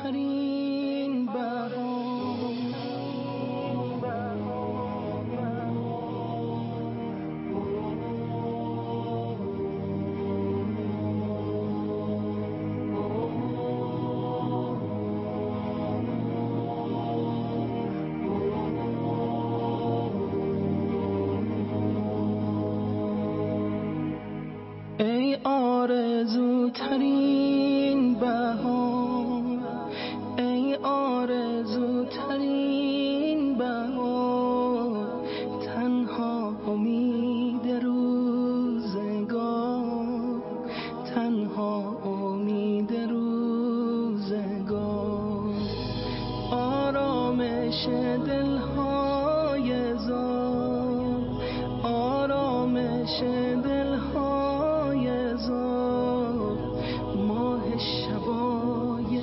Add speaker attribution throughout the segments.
Speaker 1: آرزوترین بهار، ای آرزوترین بهار، ای آرزوترین بهار، تنها امید روزگار، تنها امید روزگار، آرامش دلهای زار، آرامش دلهای زار، ماه شبای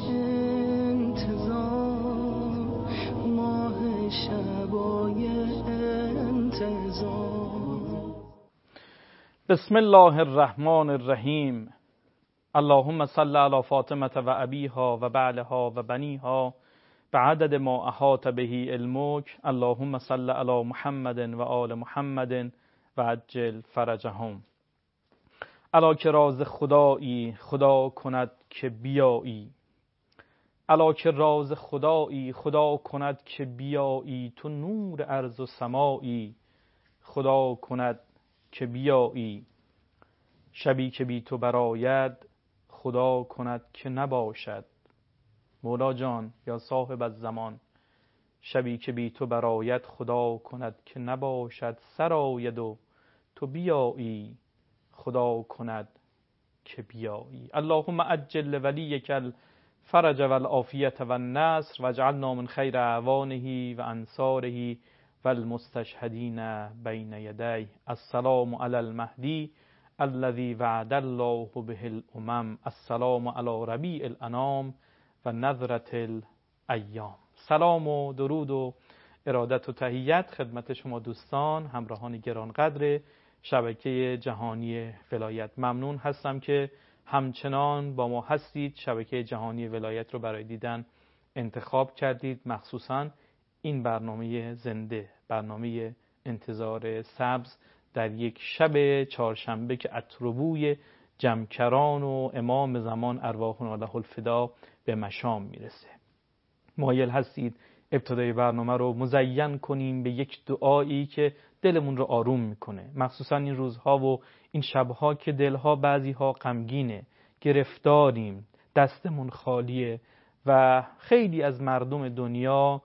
Speaker 1: انتظار، ماه شبای انتظار.
Speaker 2: بسم الله الرحمن الرحیم. اللهم صل علی فاطمه و ابیها و بعلها و بنیها بعدد ما احاط به علمک. اللهم صل علی محمد و آل محمد و عجل فرجهم. الا که راز خدایی خدا کند که بیایی، الا که راز خدایی خدا کند که بیایی، تو نور ارض و سمایی خدا کند که بیایی. شبی که بی تو برآید خدا کند که نباشد. مولا جان یا صاحب الزمان، شبی که بی تو برآید خدا کند که نباشد. سرآید و تو بیایی خدا کند که بیایی. اللهم عجل لولیک الفرج والعافیة والنصر واجعلنا من خیر اعوانه و انصاره والمستشهدین بین یدیه. السلام علی المهدی الذي وعد الله به الامم. السلام علی ربیع الانام و نظرة الایام. سلام و درود و ارادت و تحیت خدمت شما دوستان همراهان گرانقدر شبکه جهانی ولایت. ممنون هستم که همچنان با ما هستید، شبکه جهانی ولایت رو برای دیدن انتخاب کردید. مخصوصا این برنامه زنده، برنامه انتظار سبز در یک شب چهارشنبه که اتروبوی جمکران و امام زمان ارواحنا له الفدا به مشام میرسه. مایل هستید ابتدای برنامه رو مزین کنیم به یک دعایی که دلمون رو آروم میکنه، مخصوصا این روزها و این شبها که دلها بعضی ها غمگینه، گرفتاریم، دستمون خالیه و خیلی از مردم دنیا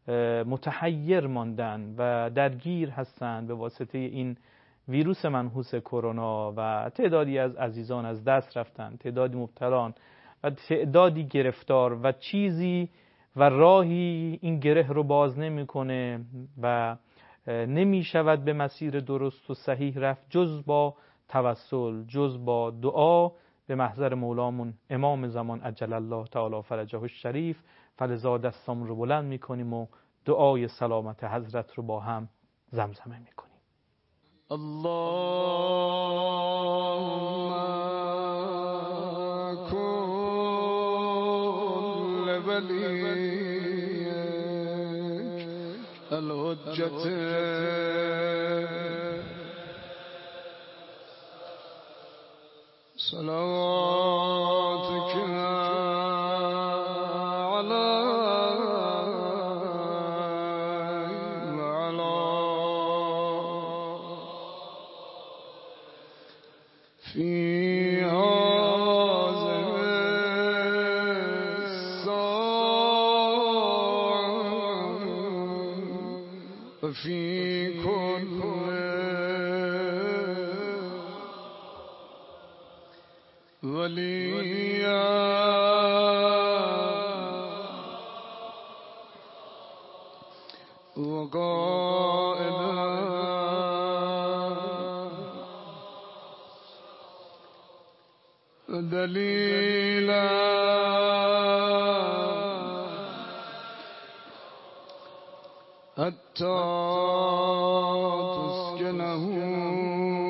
Speaker 2: متحیر ماندن و درگیر هستن به واسطه این ویروس منحوس کرونا و تعدادی از عزیزان از دست رفتن، تعدادی مبتلان و تعدادی گرفتار و چیزی و راهی این گره رو باز نمیکنه و نمی شود به مسیر درست و صحیح رفت جز با توسل، جز با دعا به محضر مولامون امام زمان عجل الله تعالی فرجه الشریف. فلذا دستامون رو بلند میکنیم و دعای سلامت حضرت رو با هم زمزمه میکنیم.
Speaker 1: اللهم کن لولیک الحجة صلاتك في كل وليا وقائدا دليلا حتى تسكنه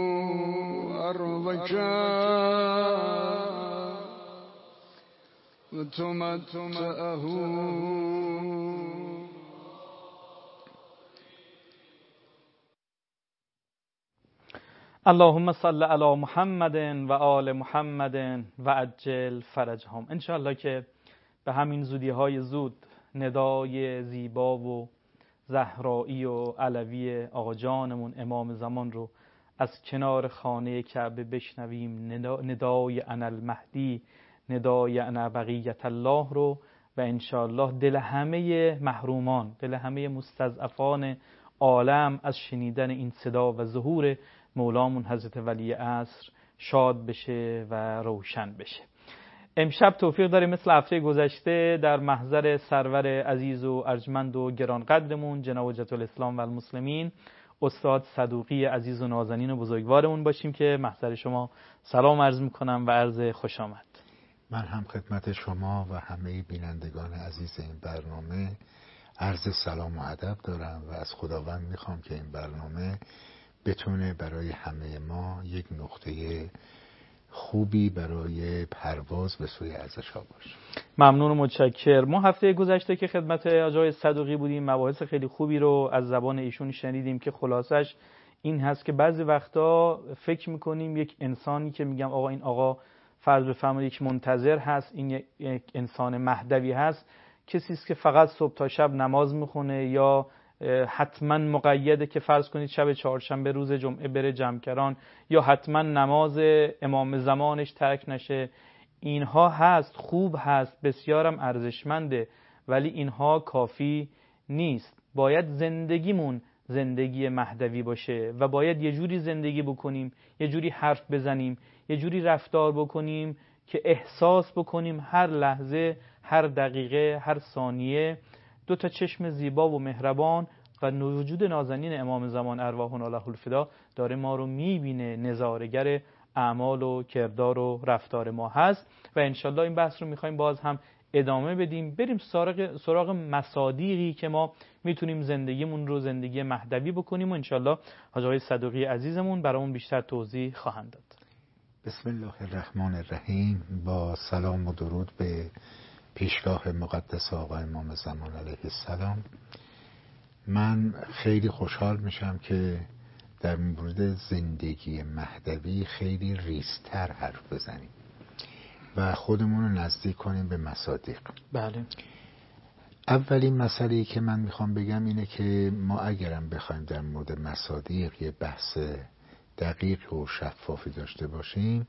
Speaker 1: أرضك وتمتعه
Speaker 2: اللهم صل علی محمد و آل محمد و عجل فرجهم. انشاءالله که به همین زودی های زود ندای زیبا و زهرایی و علوی آقا جانمون امام زمان رو از کنار خانه کعبه بشنویم. ندای انا المهدی، ندای انا بقیت الله رو و انشاءالله دل همه محرومان، دل همه مستضعفان عالم از شنیدن این صدا و ظهور مولامون حضرت ولی عصر شاد بشه و روشن بشه. امشب توفیق داریم مثل هفته گذشته در محضر سرور عزیز و ارجمند و گرانقدرمون جناب حجت الاسلام و المسلمین استاد صدوقی عزیز و نازنین و بزرگوارمون باشیم که محضر شما سلام عرض میکنم و عرض خوش آمد.
Speaker 3: من هم خدمت شما و همه بینندگان عزیز این برنامه عرض سلام و ادب دارم و از خداوند میخوام که این برنامه بتونه برای همه ما یک نقطه خوبی برای پرواز به سوی ارزش‌ها باشه.
Speaker 2: ممنون و متشکر. ما هفته گذشته که خدمت آقای صدوقی بودیم مباحث خیلی خوبی رو از زبان ایشون شنیدیم که خلاصش این هست که بعضی وقتا فکر میکنیم یک انسانی که میگم آقا این آقا فرض بفرمایید یک منتظر هست، این یک انسان مهدوی هست، کسی است که فقط صبح تا شب نماز میخونه یا حتما مقیده که فرض کنید شب چهارشنبه روز جمعه بره جمکران یا حتما نماز امام زمانش ترک نشه. اینها هست، خوب هست، بسیارم ارزشمنده، ولی اینها کافی نیست. باید زندگیمون زندگی مهدوی باشه و باید یه جوری زندگی بکنیم، یه جوری حرف بزنیم، یه جوری رفتار بکنیم که احساس بکنیم هر لحظه، هر دقیقه، هر ثانیه دو تا چشم زیبا و مهربان و وجود نازنین امام زمان ارواحنا له الفدا داره ما رو میبینه، نظاره‌گر اعمال و کردار و رفتار ما هست. و انشالله این بحث رو میخوایم باز هم ادامه بدیم، بریم سراغ مصادیقی که ما میتونیم زندگیمون رو زندگی مهدوی بکنیم و انشالله حاج آقای صدوقی عزیزمون برامون بیشتر توضیح خواهند داد.
Speaker 3: بسم الله الرحمن الرحیم. با سلام و درود به پیشگاه مقدس آقا امام زمان علیه السلام. من خیلی خوشحال میشم که در مورد زندگی مهدوی خیلی ریزتر حرف بزنیم و خودمون رو نزدیک کنیم به مصادیق.
Speaker 2: بله.
Speaker 3: اولین مسئله‌ای که من میخوام بگم اینه که ما اگرم بخوایم در مورد مصادیق یه بحث دقیق و شفافی داشته باشیم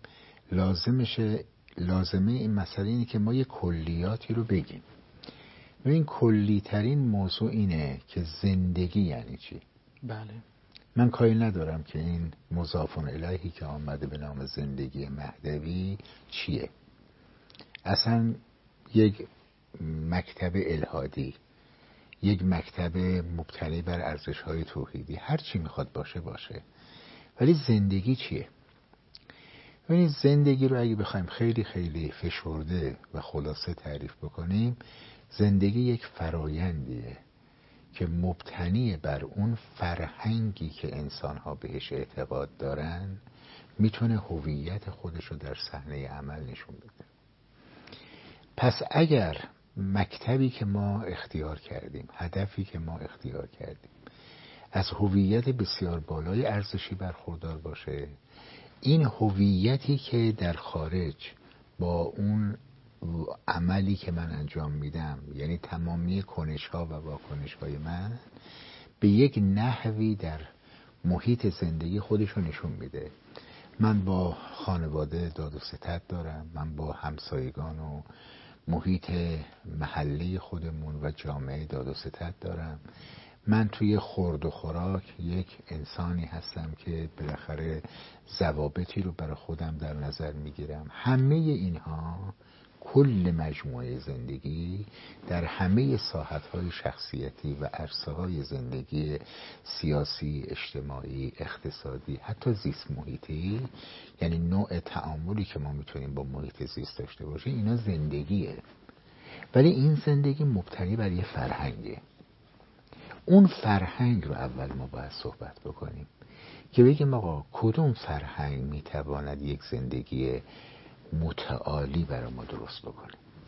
Speaker 3: لازمه این مسئله اینه که ما یه کلیاتی رو بگیم. و این کلی ترین موضوع اینه که زندگی یعنی چی.
Speaker 2: بله.
Speaker 3: من کاری ندارم که این مضاف الیهی که آمده به نام زندگی مهدوی چیه. اصلا یک مکتب الهادی، یک مکتب مبتنی بر ارزش‌های توحیدی، هر چی میخواد باشه، ولی زندگی چیه؟ ببینید زندگی رو اگه بخوایم خیلی خیلی فشرده و خلاصه تعریف بکنیم، زندگی یک فرایندیه که مبتنی بر اون فرهنگی که انسان‌ها بهش اعتقاد دارن میتونه هویت خودش رو در صحنه عمل نشون بده. پس اگر مکتبی که ما اختیار کردیم، هدفی که ما اختیار کردیم از هویت بسیار بالای ارزشی برخوردار باشه، این هویتی که در خارج با اون عملی که من انجام میدم، یعنی تمامی کنش‌ها و واکنش‌های من به یک نحوی در محیط زندگی خودش رو نشون میده. من با خانواده داد و ستد دارم، من با همسایگان و محیط محلی خودمون و جامعه داد و ستد دارم، من توی خورد و خوراک یک انسانی هستم که بالاخره ضوابطی رو برای خودم در نظر میگیرم. همه اینها کل مجموعه زندگی در همه ساحت‌های شخصیتی و عرصه‌های زندگی سیاسی، اجتماعی، اقتصادی، حتی زیست محیطی، یعنی نوع تعاملی که ما میتونیم با محیط زیست داشته باشیم، اینا زندگیه. ولی این زندگی مبتنی بر یه فرهنگه. اون فرهنگ رو اول ما باید صحبت بکنیم که بگیم آقا کدوم فرهنگ میتواند یک زندگی متعالی برای ما درست بکنه.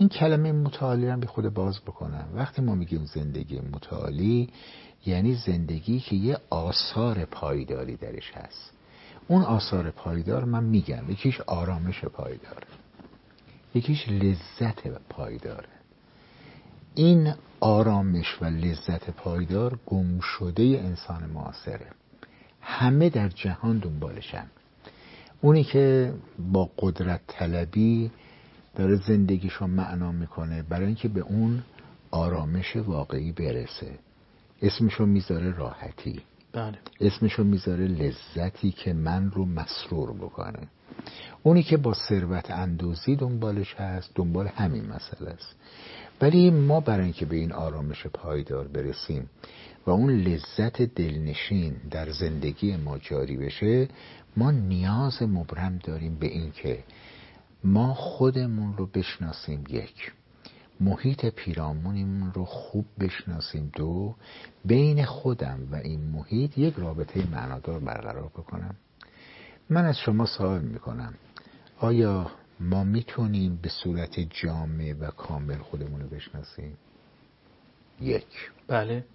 Speaker 3: این کلمه متعالی رو به خود باز بکنم. وقتی ما میگیم زندگی متعالی یعنی زندگی که یه آثار پایداری درش هست. اون آثار پایدار من میگم یکیش آرامش پایداره، یکیش لذت پایداره. این آرامش و لذت پایدار گم شده انسان معاصره، همه در جهان دنبالشن. اونی که با قدرت طلبی داره زندگیشو معنا میکنه برای اینکه به اون آرامش واقعی برسه، اسمشو میذاره راحتی،
Speaker 2: بله.
Speaker 3: اسمشو میذاره لذتی که من رو مسرور بکنه. اونی که با ثروت اندوزی دنبالش هست دنبال همین مسئله است. ولی ما برای اینکه به این آرامش پایدار برسیم و اون لذت دلنشین در زندگی ما جاری بشه، ما نیاز مبرم داریم به این که ما خودمون رو بشناسیم، یک، محیط پیرامونمون رو خوب بشناسیم، دو، بین خودم و این محیط یک رابطه معنادار برقرار بکنم. من از شما سوال میکنم آیا ما میتونیم به صورت جامع و کامل خودمون رو بشناسیم؟ یک.
Speaker 2: بله.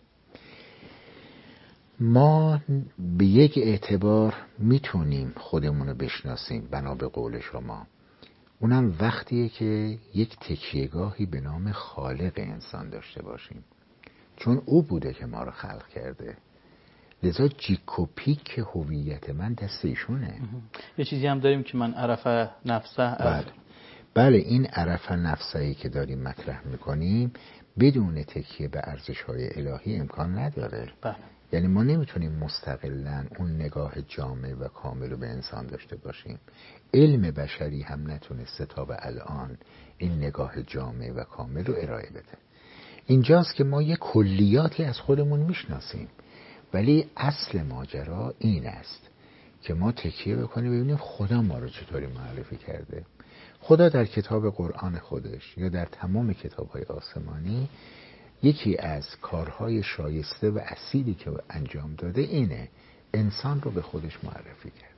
Speaker 3: ما به یک اعتبار میتونیم خودمون رو بشناسیم بنا به قول شما، اونم وقتیه که یک تکیهگاهی به نام خالق انسان داشته باشیم، چون او بوده که ما رو خلق کرده. لذا جیک و پیک هویت من دست ایشونه.
Speaker 2: یه چیزی هم داریم که من عرف نفسه.
Speaker 3: بله این عرف نفسه‌ای که داریم مطرح میکنیم بدون تکیه به ارزش‌های الهی امکان نداره.
Speaker 2: بله.
Speaker 3: یعنی ما نمیتونیم مستقلاً اون نگاه جامع و کامل رو به انسان داشته باشیم. علم بشری هم نتونسته تا به الان این نگاه جامع و کامل رو ارائه بده. اینجاست که ما یه کلیاتی از خودمون میشناسیم، ولی اصل ماجرا این است که ما تکیه بکنیم ببینیم خدا ما رو چطوری معرفی کرده. خدا در کتاب قرآن خودش یا در تمام کتاب‌های آسمانی یکی از کارهای شایسته و اصیلی که انجام داده اینه انسان رو به خودش معرفی کرد.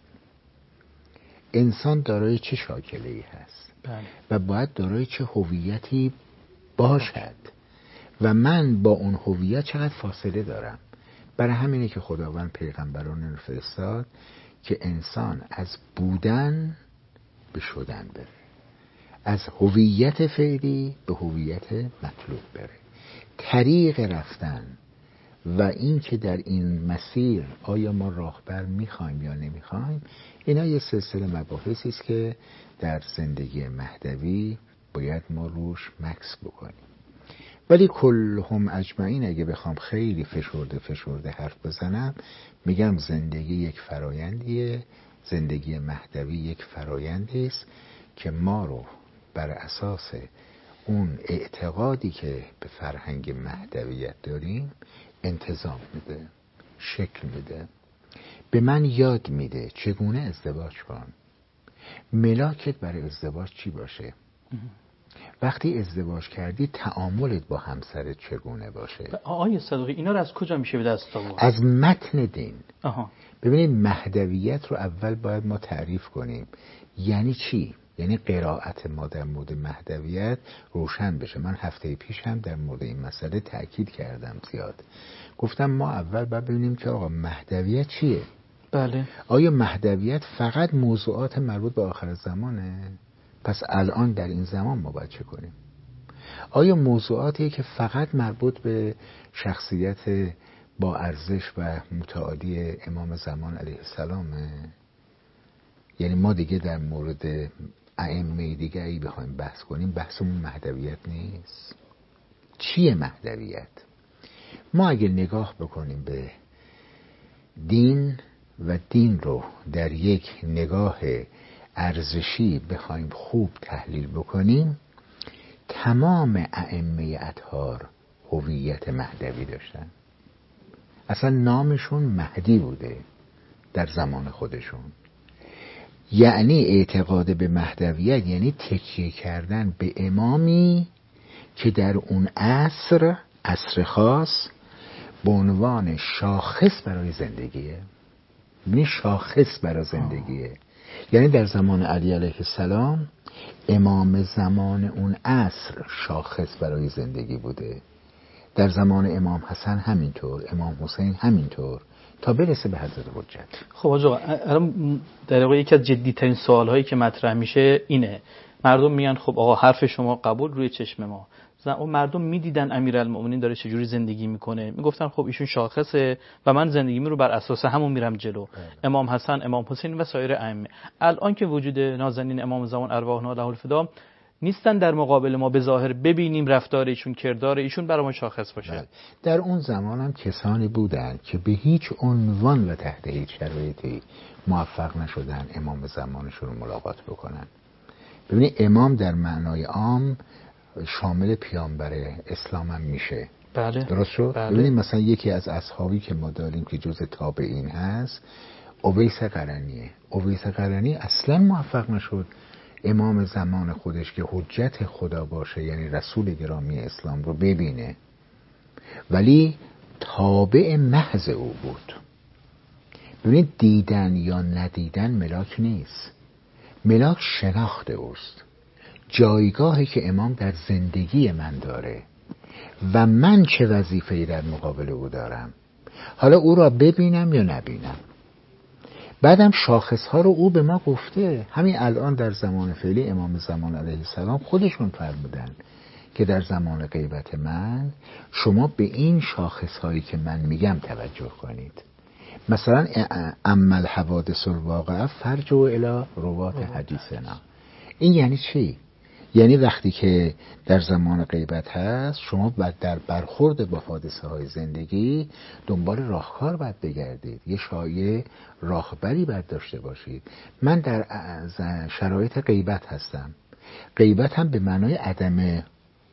Speaker 3: انسان دارای چه شاکله‌ای هست و باید دارای چه هویتی باشد و من با اون هویت چقدر فاصله دارم. برای همینه که خداوند پیغمبران رو فرستاد که انسان از بودن به شدن بره، از هویت فعلی به هویت مطلوب بره. طریق رفتن و این که در این مسیر آیا ما راهبر میخوایم یا نمیخوایم، اینا یه سلسله مباحثی است که در زندگی مهدوی باید ما روش مکث بکنیم. ولی کلهم اجمعین اگه بخوام خیلی فشرده حرف بزنم میگم زندگی یک فرایندیه، زندگی مهدوی یک فرایندی است که ما رو بر اساس اون اعتقادی که به فرهنگ مهدویت داریم انتظام میده، شکل میده، به من یاد میده چگونه ازدواج کن، ملاکت برای ازدواج چی باشه، وقتی ازدواج کردی تعاملت با همسرت چگونه باشه.
Speaker 2: آقای صدوقی اینا رو از کجا میشه به دست آورد؟
Speaker 3: از متن دین. ببینید مهدویت رو اول باید ما تعریف کنیم یعنی چی؟ یعنی قرائت ما در مورد مهدویت روشن بشه. من هفته پیش هم در مورد این مسئله تأکید کردم زیاد. گفتم ما اول باید ببینیم که آقا مهدویت چیه؟
Speaker 2: بله.
Speaker 3: آیا مهدویت فقط موضوعات مربوط به آخر زمانه؟ پس الان در این زمان ما باید چه کنیم؟ آیا موضوعاتی که فقط مربوط به شخصیت با ارزش و متعالی امام زمان علیه السلامه؟ یعنی ما دیگه در مورد ائمه دیگه ای بخوایم بحث کنیم بحثمون مهدویت نیست. چیه مهدویت؟ ما اگه نگاه بکنیم به دین و دین رو در یک نگاه ارزشی بخوایم خوب تحلیل بکنیم، تمام ائمه اطهار هویت مهدوی داشتن. اصلا نامشون مهدی بوده در زمان خودشون. یعنی اعتقاد به مهدویت یعنی تکیه کردن به امامی که در اون عصر خاص به عنوان شاخص برای زندگیه. یعنی شاخص برای زندگیه. یعنی در زمان علی علیه السلام امام زمان اون عصر شاخص برای زندگی بوده، در زمان امام حسن همینطور، امام حسین همینطور، تا برسه به حضرت حجت.
Speaker 2: خب آقا الان در واقع یکی از جدی ترین سوال هایی که مطرح میشه اینه، مردم میگن خب آقا حرف شما قبول روی چشم ما، اون مردم میدیدن امیرالمومنین داره چجوری زندگی میکنه، میگفتن خب ایشون شاخصه و من زندگیمی رو بر اساس همون میرم جلو. امام حسن، امام حسین و سایر ائمه. الان که وجود نازنین امام زمان ارواحنا له الفدا نیستن در مقابل ما به ظاهر ببینیم رفتار ایشون، کردار ایشون برای ما شاخص باشه.
Speaker 3: در اون زمان هم کسانی بودن که به هیچ عنوان و تحت هیچ شرایطی موفق نشدن امام زمانشون رو ملاقات بکنن. ببینید امام در معنای عام شامل پیامبر اسلام هم میشه.
Speaker 2: بله.
Speaker 3: درست شد؟
Speaker 2: بله.
Speaker 3: ببینید مثلا یکی از اصحابی که ما داریم که جز تابعین هست اویس قرنیه. اویس قرنی اصلا موفق نشد امام زمان خودش که حجت خدا باشه، یعنی رسول گرامی اسلام رو ببینه، ولی تابع محض او بود. ببینید دیدن یا ندیدن ملاک نیست، ملاک شناخت اوست، جایگاهی که امام در زندگی من داره و من چه وظیفه‌ای در مقابل او دارم، حالا او را ببینم یا نبینم. بعدم شاخصها رو او به ما گفته. همین الان در زمان فعلی امام زمان علیه السلام خودشون فرمودن که در زمان غیبت من شما به این شاخصهایی که من میگم توجه کنید. مثلا اما الحوادث الواقعه فرجعوا الی روات حدیثنا. این یعنی چی؟ یعنی وقتی که در زمان غیبت هست شما در برخورد با حادثه های زندگی دنبال راهکار باید بگردید، یه شایعه راهبری باید داشته باشید. من در شرایط غیبت هستم. غیبت هم به معنای عدم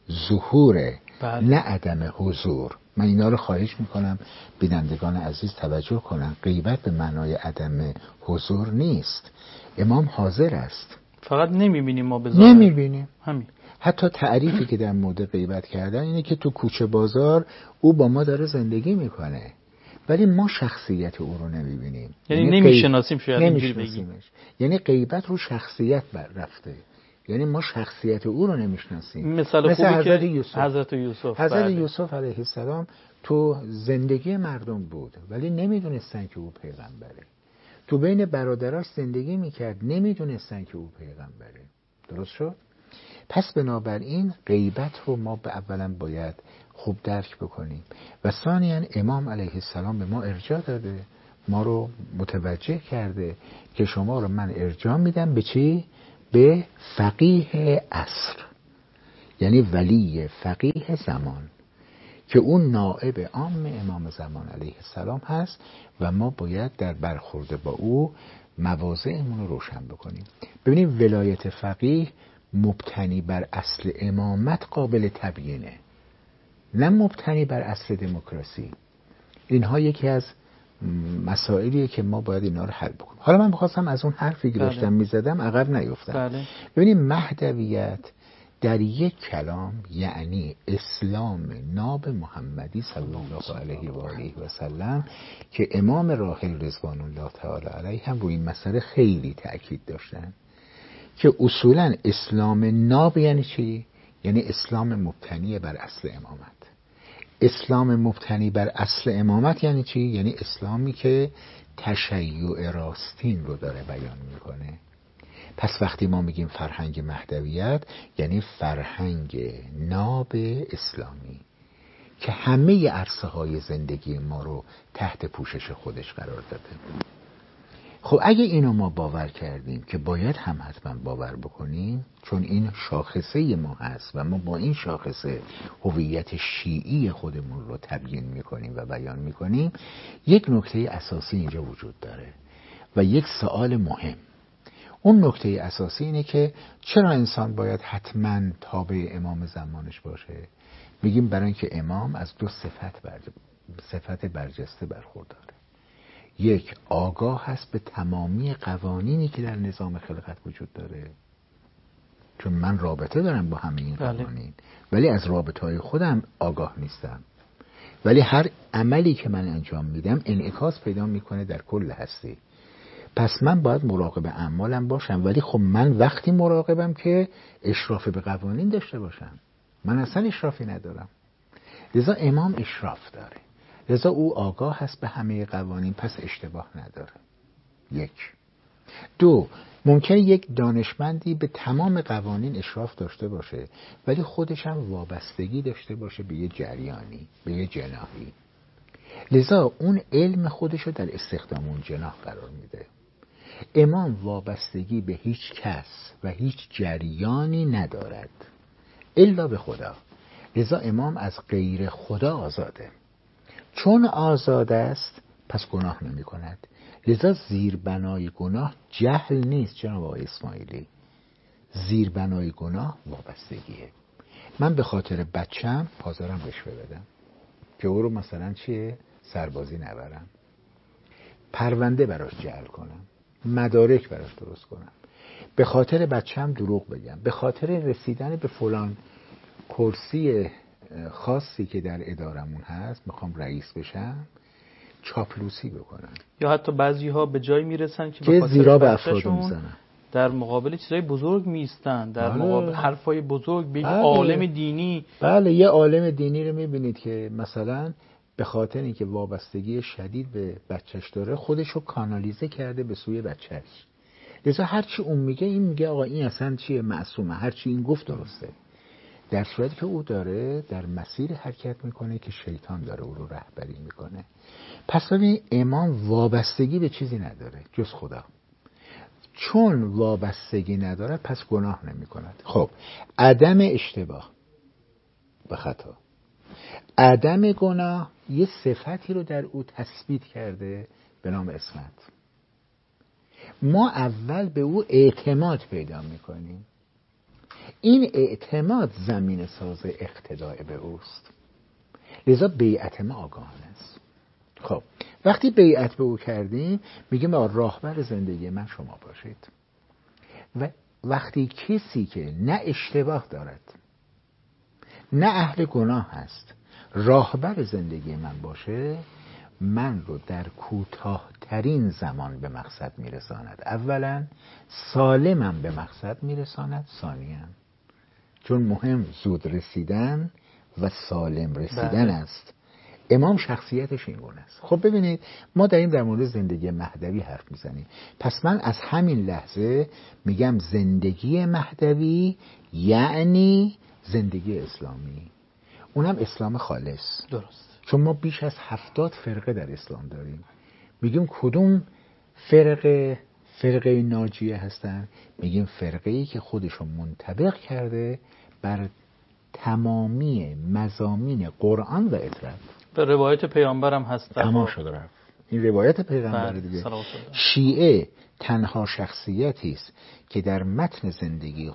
Speaker 3: ظهوره، نه عدم حضور. من اینا رو خواهش میکنم بینندگان عزیز توجه کنن. غیبت به معنای عدم حضور نیست. امام حاضر است،
Speaker 2: فقط نمیبینیم ما به ظاهر.
Speaker 3: نمیبینیم.
Speaker 2: همین.
Speaker 3: حتی تعریفی که در مورد غیبت کردن اینه که تو کوچه بازار او با ما داره زندگی میکنه ولی ما شخصیت او رو نمیبینیم.
Speaker 2: یعنی نمیشناسیم، شاید اینجوری بگیم.
Speaker 3: یعنی غیبت رو شخصیت رفته، یعنی ما شخصیت او رو نمیشناسیم.
Speaker 2: مثل حضرت یوسف.
Speaker 3: حضرت یوسف علیه السلام تو زندگی مردم بود ولی نمیدونستن که او پیغمبره. تو بین برادراش زندگی میکرد، نمیدونستن که او پیغمبره. درست شد؟ پس بنابراین غیبت رو ما به اولا باید خوب درک بکنیم و ثانیاً امام علیه السلام به ما ارجاع داده، ما رو متوجه کرده که شما رو من ارجاع میدم به چی؟ به فقیه عصر، یعنی ولی فقیه زمان که اون نائب عام امام زمان علیه السلام هست و ما باید در برخورد با او مواضعمون رو روشن بکنیم. ببینیم ولایت فقیه مبتنی بر اصل امامت قابل تبیینه، نه مبتنی بر اصل دموکراسی. اینها یکی از مسائلیه که ما باید اینا رو حل بکنیم. حالا من می‌خواستم از اون حرفی که داشتم می‌زدم عقب نیفتم. ببینیم مهدویت در یک کلام یعنی اسلام ناب محمدی صلی الله علیه و آله و سلم که امام راحل رضوان الله تعالی علیه هم روی این مسئله خیلی تأکید داشتن که اصولا اسلام ناب یعنی چی؟ یعنی اسلام مبتنی بر اصل امامت. اسلام مبتنی بر اصل امامت یعنی چی؟ یعنی اسلامی که تشیع راستین رو داره بیان میکنه. پس وقتی ما میگیم فرهنگ مهدویت یعنی فرهنگ ناب اسلامی که همه عرصه های زندگی ما رو تحت پوشش خودش قرار داده. خب اگه اینو ما باور کردیم که باید هم حتما باور بکنیم، چون این شاخصه ما هست و ما با این شاخصه هویت شیعی خودمون رو تبیین میکنیم و بیان میکنیم، یک نکته اساسی اینجا وجود داره و یک سوال مهم. اون نکته اساسی اینه که چرا انسان باید حتما تابع امام زمانش باشه؟ میگیم برای اینکه امام از دو صفت برجسته برخورداره. یک، آگاه هست به تمامی قوانینی که در نظام خلقت وجود داره، چون من رابطه دارم با همه این قوانین ولی از رابطه‌های خودم آگاه نیستم، ولی هر عملی که من انجام میدم انعکاس پیدا میکنه در کل هستی. پس من باید مراقب اعمالم باشم، ولی خب من وقتی مراقبم که اشراف به قوانین داشته باشم. من اصلا اشرافی ندارم. لذا امام اشراف داره، لذا او آگاه هست به همه قوانین، پس اشتباه نداره. 1. 2. ممکنه یک دانشمندی به تمام قوانین اشراف داشته باشه ولی خودش هم وابستگی داشته باشه به یه جریانی، به یه جناحی. لذا اون علم خودش رو در استخدام اون جناح قرار میده. امام وابستگی به هیچ کس و هیچ جریانی ندارد الا به خدا. لذا امام از غیر خدا آزاده. چون آزاد است پس گناه نمی کند. لذا زیربنای گناه جهل نیست جناب آقای اسماعیلی. زیربنای گناه وابستگیه. من به خاطر بچم حاضرم رشوه بدم که او رو مثلا سربازی نبرم، پرونده براش جعل کنم، مدارک براش درست کنم، به خاطر بچم دروغ بگم، به خاطر رسیدن به فلان کرسی خاصی که در ادارمون هست میخوام رئیس بشم چاپلوسی بکنم.
Speaker 2: یا حتی بعضی ها به جای میرسن که
Speaker 3: به زیرا به افراد میزنن،
Speaker 2: در مقابل چیزای بزرگ میستن، در مقابل حرفای بزرگ به عالم دینی.
Speaker 3: بله، یه عالم دینی رو میبینید که مثلا به خاطر اینکه وابستگی شدید به بچهش داره خودش رو کانالیزه کرده به سوی بچهش. لذا هرچی اون میگه این میگه آقا این اصلا چیه، معصومه، هرچی این گفت درسته، در صورتی که او داره در مسیر حرکت میکنه که شیطان داره او رو رهبری میکنه. پس ببین امام وابستگی به چیزی نداره جز خدا. چون وابستگی نداره پس گناه نمی کند. خب عدم اشتباه به خطا، عدم گناه یه صفتی رو در او تثبیت کرده به نام عصمت. ما اول به او اعتماد پیدا میکنیم، این اعتماد زمین ساز اقتداء به اوست. لذا بیعت ما آگاهانه است. خب وقتی بیعت به او کردیم میگیم راهبر زندگی من شما باشید. و وقتی کسی که نه اشتباه دارد نه اهل گناه هست راهبر زندگی من باشه، من رو در کوتاه‌ترین زمان به مقصد میرساند. اولا سالمم به مقصد میرساند، ثانیاً چون مهم زود رسیدن و سالم رسیدن است. امام شخصیتش این گونه است. خب ببینید ما داریم در مورد زندگی مهدوی حرف میزنیم، پس من از همین لحظه میگم زندگی مهدوی یعنی زندگی اسلامی، اونم اسلام خالص.
Speaker 2: درست.
Speaker 3: چون ما بیش از 70 فرقه در اسلام داریم، میگیم کدوم فرقه ناجیه هستن؟ میگیم فرقه‌ای که خودشو منطبق کرده بر تمامی مضامین قرآن و اطراف.
Speaker 2: به روایت پیامبرم هست.
Speaker 3: تمام شده رفت. این روایت پیغمبر دیگه. شیعه تنها شخصیتی است که در متن زندگی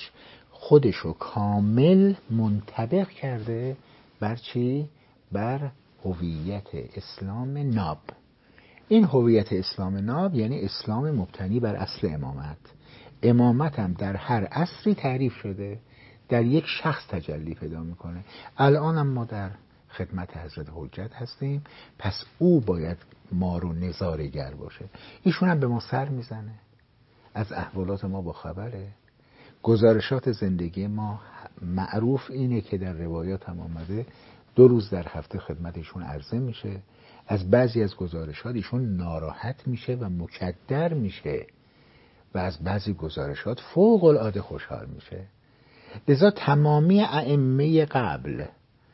Speaker 3: خودشو کامل منطبق کرده بر چی؟ بر هویت اسلام ناب. این هویت اسلام ناب یعنی اسلام مبتنی بر اصل امامت. امامت هم در هر عصری تعریف شده، در یک شخص تجلی پیدا میکنه. الان هم ما در خدمت حضرت حجت هستیم، پس او باید ما رو نظاره‌گر باشه. ایشون هم به ما سر میزنه، از احوالات ما با خبره. گزارشات زندگی ما معروف اینه که در روایات هم آمده 2 روز در هفته خدمت ایشون عرضه میشه. از بعضی از گزارشات ایشون ناراحت میشه و مکدر میشه و از بعضی گزارشات فوق العاده خوشحال میشه. لذا تمامی ائمه قبل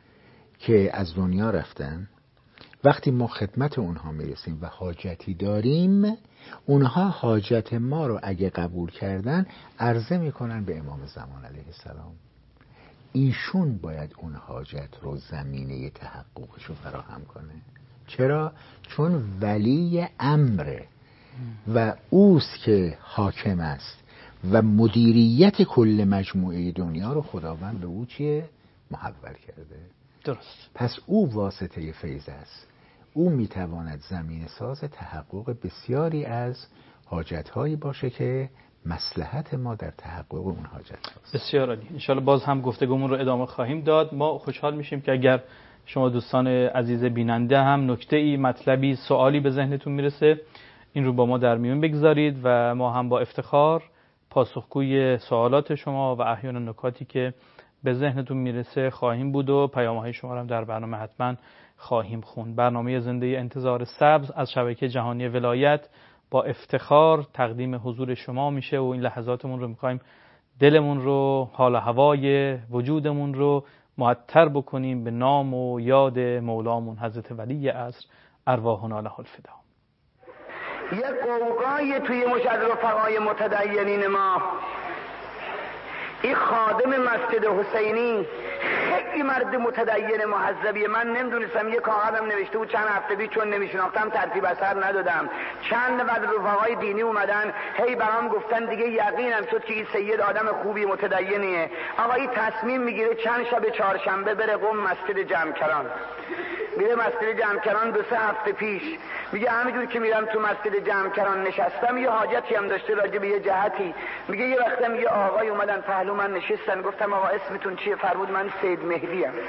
Speaker 3: که از دنیا رفتن، وقتی ما خدمت اونها میرسیم و حاجتی داریم، اونها حاجت ما رو اگه قبول کردن عرضه میکنن به امام زمان علیه السلام. ایشون باید اون حاجت رو زمینه تحققش رو فراهم کنه. چرا؟ چون ولی امره و اوست که حاکم است و مدیریت کل مجموعه دنیا رو خداوند به او چیه؟ محول کرده.
Speaker 2: درست.
Speaker 3: پس او واسطه فیض است. او میتواند زمین ساز تحقق بسیاری از حاجت‌هایی باشه که مصلحت ما در تحقق اون حاجت هاست.
Speaker 2: بسیار عالی. انشالله باز هم گفتگومون رو ادامه خواهیم داد. ما خوشحال میشیم که اگر شما دوستان عزیز بیننده هم نکته‌ای، مطلبی، سوالی به ذهنتون میرسه این رو با ما در میون بگذارید و ما هم با افتخار پاسخگوی سوالات شما و احیانا نکاتی که به ذهنتون میرسه خواهیم بود و پیام‌های شما هم در برنامه حتما خواهیم خوند. برنامه زنده انتظار سبز از شبکه جهانی ولایت با افتخار تقدیم حضور شما میشه و این لحظاتمون رو میخوایم دلمون رو، حال و هوای وجودمون رو معطر بکنیم به نام و یاد مولامون حضرت ولی عصر ارواحنا له الفدا.
Speaker 4: یک قوقای توی مشهد رفقای متدینین ما، این خادم مسجد حسینی خیلی مرد متدین محذبیه. من نمیدونستم، یه کاغذم نوشته بود چند هفته پیش، چون نمیشناختم ترتیب اثر ندادم. چند نفر رفقای دینی اومدن هی برام گفتن دیگه یقینم شد که این سید آدم خوبی متدینیه. آقا این تصمیم میگیره چند شب چهارشنبه بره قم مسجد جمکران. میره مسجد جمکران 2-3 هفته پیش، میگه همینجور که میرم تو مسجد جمکران نشستم، یه حاجتی هم داشته راجع به یه جهتی، میگه یه وقتم یه آقای اومدن پهلو من نشستن، گفتم آقا اسمتون چیه؟ فرمود من سید مهدی ام.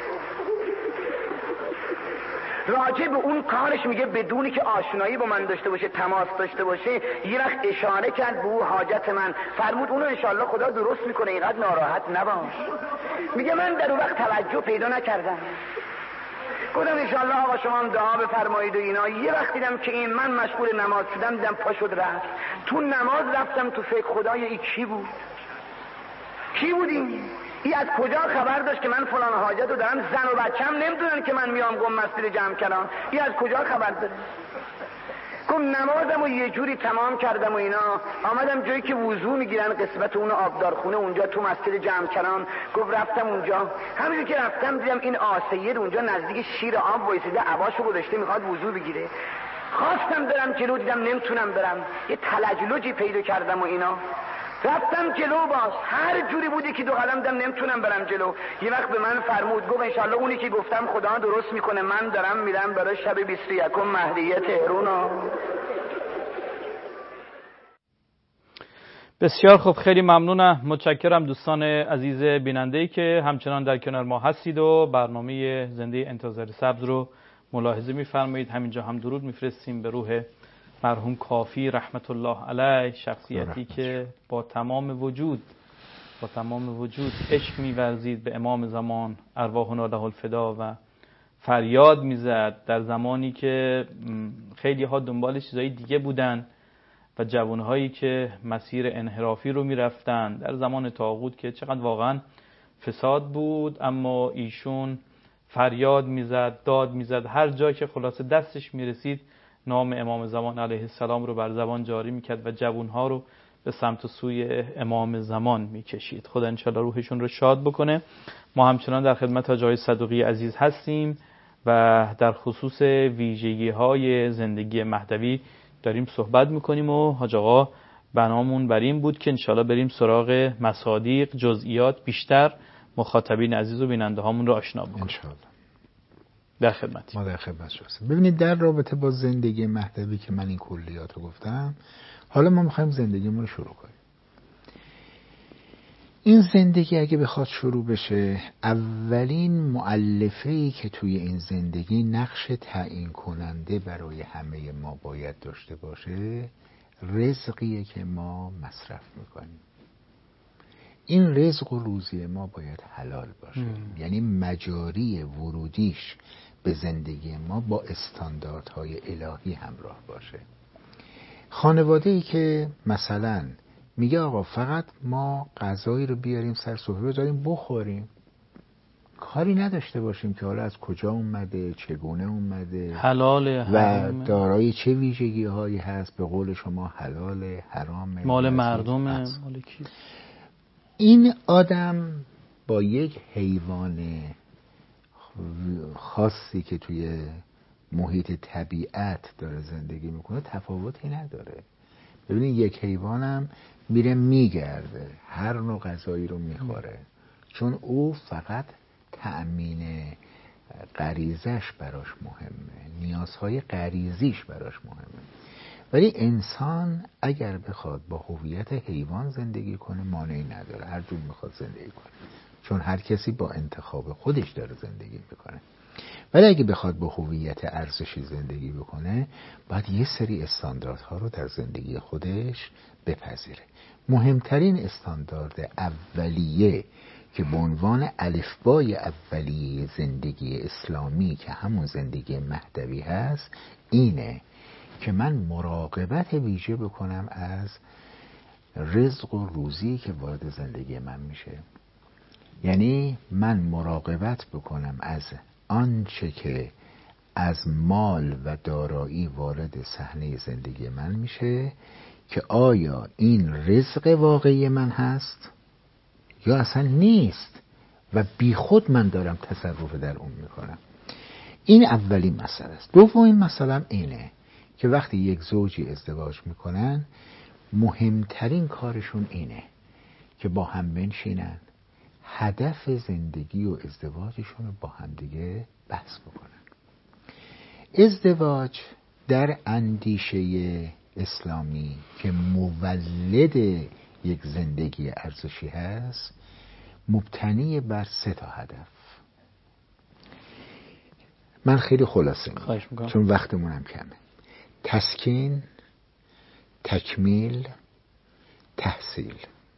Speaker 4: راجع به اون کارش میگه بدونی که آشنایی با من داشته باشه، تماس داشته باشه، یه وقت اشاره کرد به اون حاجت من، فرمود اونو انشالله خدا درست میکنه، اینقدر ناراحت نباش. میگه من در اون وقت توجه پیدا نکردم، گفتم انشالله آقا شما هم دعا بفرمایید و اینا. یه وقت دیدم که این من مشغول نماز شدم، دیدم پا شد رفت. تو نماز رفتم تو فکر خدای این کی بود؟ کی بودیم؟ این از کجا خبر داشت که من فلان حاجت رو دارم؟ زن و بچم نمیدونن که من میام قم مسجد جمکران. این از کجا خبر داره؟ گفتم نمازم رو یه جوری تمام کردم و اینا، آمدم جایی که وضو میگیرن قسمت اون آبدارخونه اونجا تو مسجد جمکران. گفت رفتم اونجا، همینجور که رفتم دیدم این آسید اونجا نزدیک شیر آب وایسیده، عباشو گذاشته میخواد وضو بگیره. خواستم برم جلو، دیدم نمیتونم برم، یه تلجلجی پیدا کردم و اینا. رفتم جلو، باز هر جوری بودی که 2 قدم دم نمیتونم برم جلو. یه وقت به من فرمود، گفت انشالله اونی که گفتم خدا درست میکنه، من دارم میرم برای شب 21 مهدیه تهران.
Speaker 2: بسیار خوب، خیلی ممنونم، متشکرم دوستان عزیز بیننده‌ای که همچنان در کنار ما هستید و برنامه زنده انتظار سبز رو ملاحظه می‌فرمایید. همینجا هم درود می‌فرستیم به روح مرحوم کافی رحمت الله علیه، شخصیتی که با تمام وجود عشق می‌ورزید به امام زمان ارواحنا له الفدا و فریاد می‌زد در زمانی که خیلی ها دنبال چیزای دیگه بودن و جوانهایی که مسیر انحرافی رو میرفتن در زمان طاغوت که چقدر واقعا فساد بود، اما ایشون فریاد میزد، داد میزد، هر جا که خلاصه دستش میرسید نام امام زمان علیه السلام رو بر زبان جاری میکرد و جوانها رو به سمت و سوی امام زمان میکشید. خدا انشالله روحشون رو شاد بکنه. ما همچنان در خدمت حاج آقای صدوقی عزیز هستیم و در خصوص ویژگی های زندگی مهدوی داریم صحبت میکنیم و حاج آقا بنامون بر این بود که انشالله بریم سراغ مصادیق، جزئیات بیشتر مخاطبین عزیز و بیننده هامون رو آشنا بکنیم
Speaker 3: انشالله.
Speaker 2: در خدمت
Speaker 3: ما در خدمت شما. ببینید در رابطه با زندگی مهدوی که من این کلیات رو گفتم، حالا ما میخوایم زندگیمون رو شروع کنیم. این زندگی اگه بخواد شروع بشه، اولین مؤلفه‌ای که توی این زندگی نقش تعیین کننده برای همه ما باید داشته باشه، رزقیه که ما مصرف میکنیم. این رزق و روزی ما باید حلال باشه. یعنی مجاری ورودیش به زندگی ما با استانداردهای الهی همراه باشه. خانواده‌ای که مثلا میگه آقا فقط ما غذایی رو بیاریم سر سفره بذاریم بخوریم، کاری نداشته باشیم که حالا از کجا اومده، چگونه اومده،
Speaker 2: حلاله
Speaker 3: و دارای چه ویژگی هایی هست، به قول شما حلاله، حرامه،
Speaker 2: مال مردمه، مال کی.
Speaker 3: این آدم با یک حیوان خاصی که توی محیط طبیعت داره زندگی میکنه تفاوتی نداره. ببینید یک حیوانم میره میگرده، هر نوع غذایی رو میخوره، چون او فقط تأمین غریزش براش مهمه، نیازهای غریزیش براش مهمه. ولی انسان اگر بخواد با هویت حیوان زندگی کنه مانعی نداره، هر جور میخواد زندگی کنه، چون هر کسی با انتخاب خودش داره زندگی میکنه. ولی اگه بخواد با هویت ارزشی زندگی بکنه باید یه سری استانداردها رو در زندگی خودش بپذیره. مهمترین استاندارد اولیه که به عنوان الفبای اولیه زندگی اسلامی که همون زندگی مهدوی هست اینه که من مراقبت ویژه بکنم از رزق و روزی که وارد زندگی من میشه. یعنی من مراقبت بکنم از آنچه که از مال و دارایی وارد صحنه زندگی من میشه که آیا این رزق واقعی من هست یا اصلا نیست و بی خود من دارم تصرف در اون میکنم. این اولین مسئله است. دومین مسئله اینه که وقتی یک زوجی ازدواج میکنن مهمترین کارشون اینه که با هم بنشینن هدف زندگی و ازدواجشون رو با هم دیگه بحث بکنن. ازدواج در اندیشه اسلامی که مولد یک زندگی ارزشی هست مبتنی بر 3 هدف. من خیلی خلاصه میگم چون وقتمونم کمه. تسکین، تکمیل، تحصیل.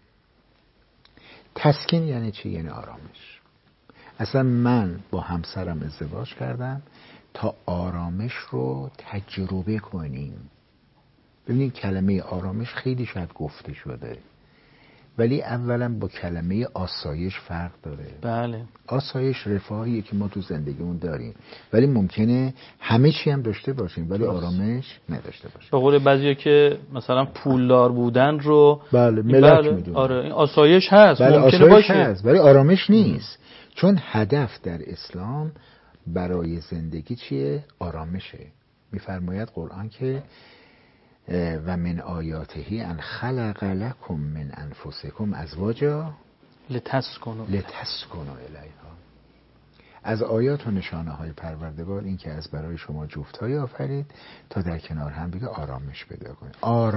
Speaker 3: تسکین یعنی چی؟ یعنی آرامش. اصلا من با همسرم ازدواج کردم تا آرامش رو تجربه کنیم. ببینید کلمه آرامش خیلی شاید گفته شده ولی اولا با کلمه آسایش فرق داره.
Speaker 2: بله.
Speaker 3: آسایش رفاهیه که ما تو زندگیمون داریم ولی ممکنه همه چی هم داشته باشیم ولی آرامش نداشته باشیم.
Speaker 2: به قول بعضیا که مثلا پولدار بودن رو
Speaker 3: بله ملک میدونن.
Speaker 2: آره این آسایش هست.
Speaker 3: بله
Speaker 2: ممکنه
Speaker 3: آسایش
Speaker 2: باشه
Speaker 3: هست ولی آرامش نیست. چون هدف در اسلام برای زندگی چیه؟ آرامشه. میفرماید قرآن که و من آیاته ان خلق لکم من انفسکم ازواجا
Speaker 2: لتسکنوا
Speaker 3: الیها. از آیات و نشانه های پروردگار این که از برای شما جفت‌هایی آفرید تا در کنار هم دیگه آرامش پیدا کنید.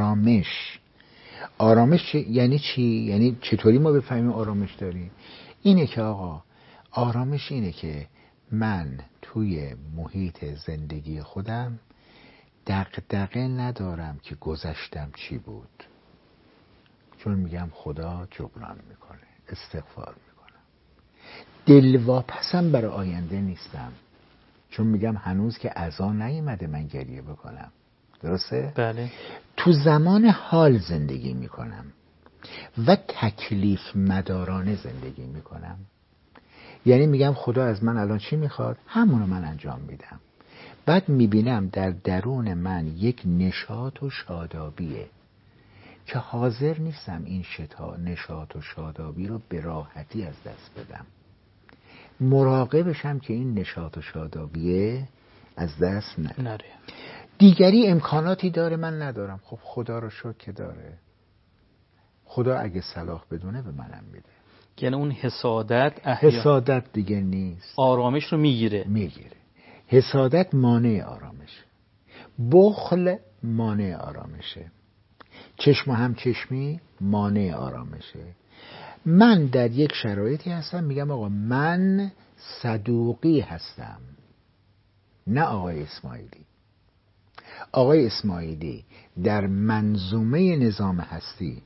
Speaker 3: آرامش یعنی چی؟ یعنی چطوری ما بفهمیم آرامش داریم؟ اینه که آقا آرامش اینه که من توی محیط زندگی خودم دغدغه ندارم که گذشتم چی بود، چون میگم خدا جبران میکنه، استغفار میکنم. دلواپسم برای آینده نیستم، چون میگم هنوز که اذان نیومده من گریه بکنم. درسته؟
Speaker 2: بله.
Speaker 3: تو زمان حال زندگی میکنم و تکلیف مدارانه زندگی میکنم. یعنی میگم خدا از من الان چی میخواد؟ همونو من انجام میدم. بعد میبینم در درون من یک نشاط و شادابیه که حاضر نیستم این نشاط و شادابی رو به راحتی از دست بدم. مراقبشم که این نشاط و شادابیه از دست نره. دیگری امکاناتی داره من ندارم، خب خدا رو شکر که داره. خدا اگه صلاح بدونه به منم میده.
Speaker 2: یعنی اون حسادت
Speaker 3: دیگه نیست،
Speaker 2: آرامش رو میگیره.
Speaker 3: حسادت مانع آرامش، بخل مانع آرامشه، چشم هم چشمی مانع آرامشه. من در یک شرایطی هستم میگم آقا من صدوقی هستم، نه آقای اسماعیلی. آقای اسماعیلی در منظومه نظام هستی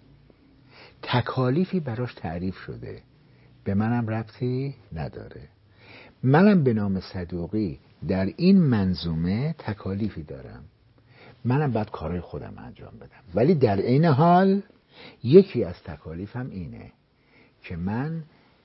Speaker 3: تکالیفی براش تعریف شده، به منم ربطی نداره. منم به نام صدوقی در این منظومه تکالیفی دارم، منم باید کارهای خودم انجام بدم. ولی در این حال یکی از تکالیفم اینه که من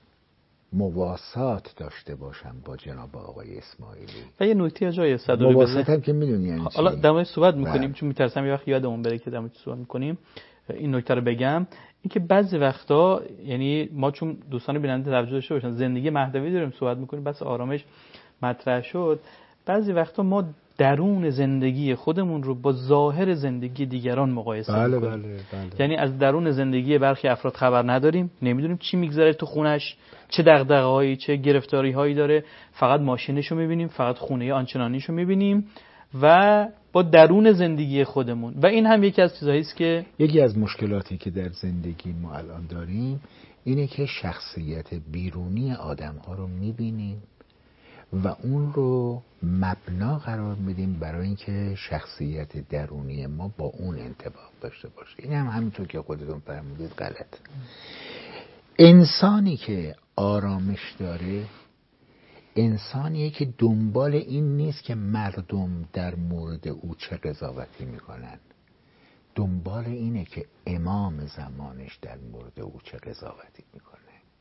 Speaker 3: مواسات داشته باشم با جناب آقای اسماعیلی.
Speaker 2: و یه نکته جای صدوقی
Speaker 3: مواسات هم که میدونی یعنی چی.
Speaker 2: حالا در موردش صحبت میکنیم چون میترسم یه وقت یادمون بره که در موردش صحبت میکنیم. این نکته رو بگم، اینکه بعضی وقتا یعنی ما چون دوستان بیننده توجه داشته باشن زندگی مهدوی داریم صحبت میکنیم، بس آرامش مطرح شد، بعضی وقتا ما درون زندگی خودمون رو با ظاهر زندگی دیگران مقایسه میکنیم.
Speaker 3: بله.
Speaker 2: یعنی از درون زندگی برخی افراد خبر نداریم، نمیدونیم چی میگذره تو خونش، چه دغدغه‌هایی چه گرفتاری‌هایی داره، فقط ماشینشو میبینیم، فقط خونه آنچنانیشو میبینیم و با درون زندگی خودمون. و این هم یکی از چیزهایی است که
Speaker 3: یکی از مشکلاتی که در زندگی ما الان داریم اینه که شخصیت بیرونی آدم‌ها رو میبینیم و اون رو مبنا قرار میدیم برای اینکه شخصیت درونی ما با اون انطباق داشته باشه. این هم همینطور که خودتون فرمودید غلط. انسانی که آرامش داره انسانیه که دنبال این نیست که مردم در مورد او چه قضاوتی میکنن، دنبال اینه که امام زمانش در مورد او چه قضاوتی میکنه،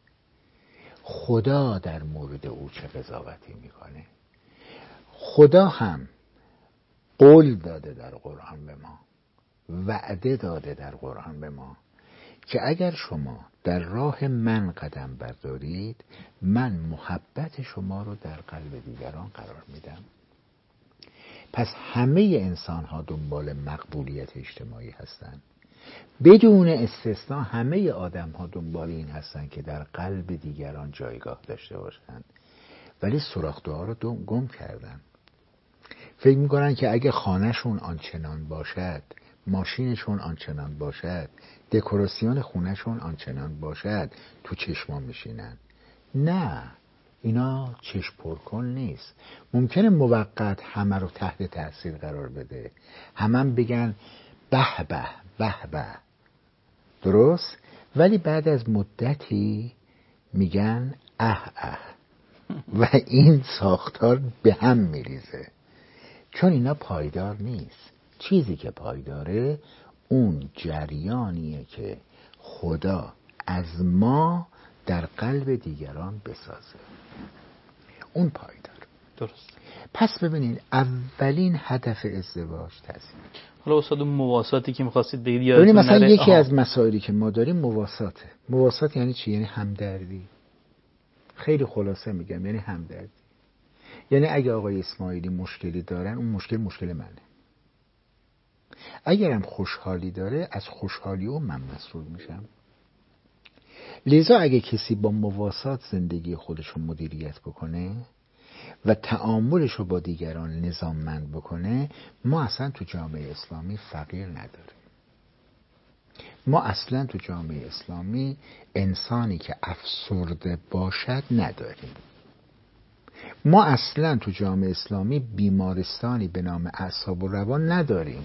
Speaker 3: خدا در مورد او چه قضاوتی میکنه. خدا هم قول داده در قرآن به ما، وعده داده در قرآن به ما که اگر شما در راه من قدم بردارید من محبت شما رو در قلب دیگران قرار میدم. پس همه انسان ها دنبال مقبولیت اجتماعی هستند، بدون استثناء همه آدم ها دنبال این هستند که در قلب دیگران جایگاه داشته باشند، ولی سوراخ‌دوها رو گم کردن. فکر میکنن که اگه خانهشون آنچنان باشد، ماشینشون آنچنان باشد، دکوراسیون خونهشون آنچنان باشد، تو چشما میشینن. نه، اینا چشم پرکن نیست. ممکنه موقت همه رو تحت تاثیر قرار بده، همه بگن به به به به، درست، ولی بعد از مدتی میگن اه اه و این ساختار به هم میریزه، چون اینا پایدار نیست. چیزی که پایداره اون جریانیه که خدا از ما در قلب دیگران بسازه، اون پایدار.
Speaker 2: درست.
Speaker 3: پس ببینید اولین هدف ازدواج تزیین.
Speaker 2: حالا استاد اون مواساتی که می‌خواستید بگید
Speaker 3: ببینید مثلا یکی از مسائلی که ما داریم مواساته. مواسات یعنی چی؟ یعنی همدردی. خیلی خلاصه میگم، یعنی همدردی. یعنی اگه آقای اسماعیلی مشکلی دارن اون مشکل منه. اگرم خوشحالی داره از خوشحالی اون من مسئول میشم. لذا اگه کسی با مواسات زندگی خودش رو مدیریت بکنه و تعاملش رو با دیگران نظاممند بکنه، ما اصلا تو جامعه اسلامی فقیر نداریم. ما اصلا تو جامعه اسلامی انسانی که افسرده باشد نداریم. ما اصلا تو جامعه اسلامی بیمارستانی به نام اعصاب و روان نداریم.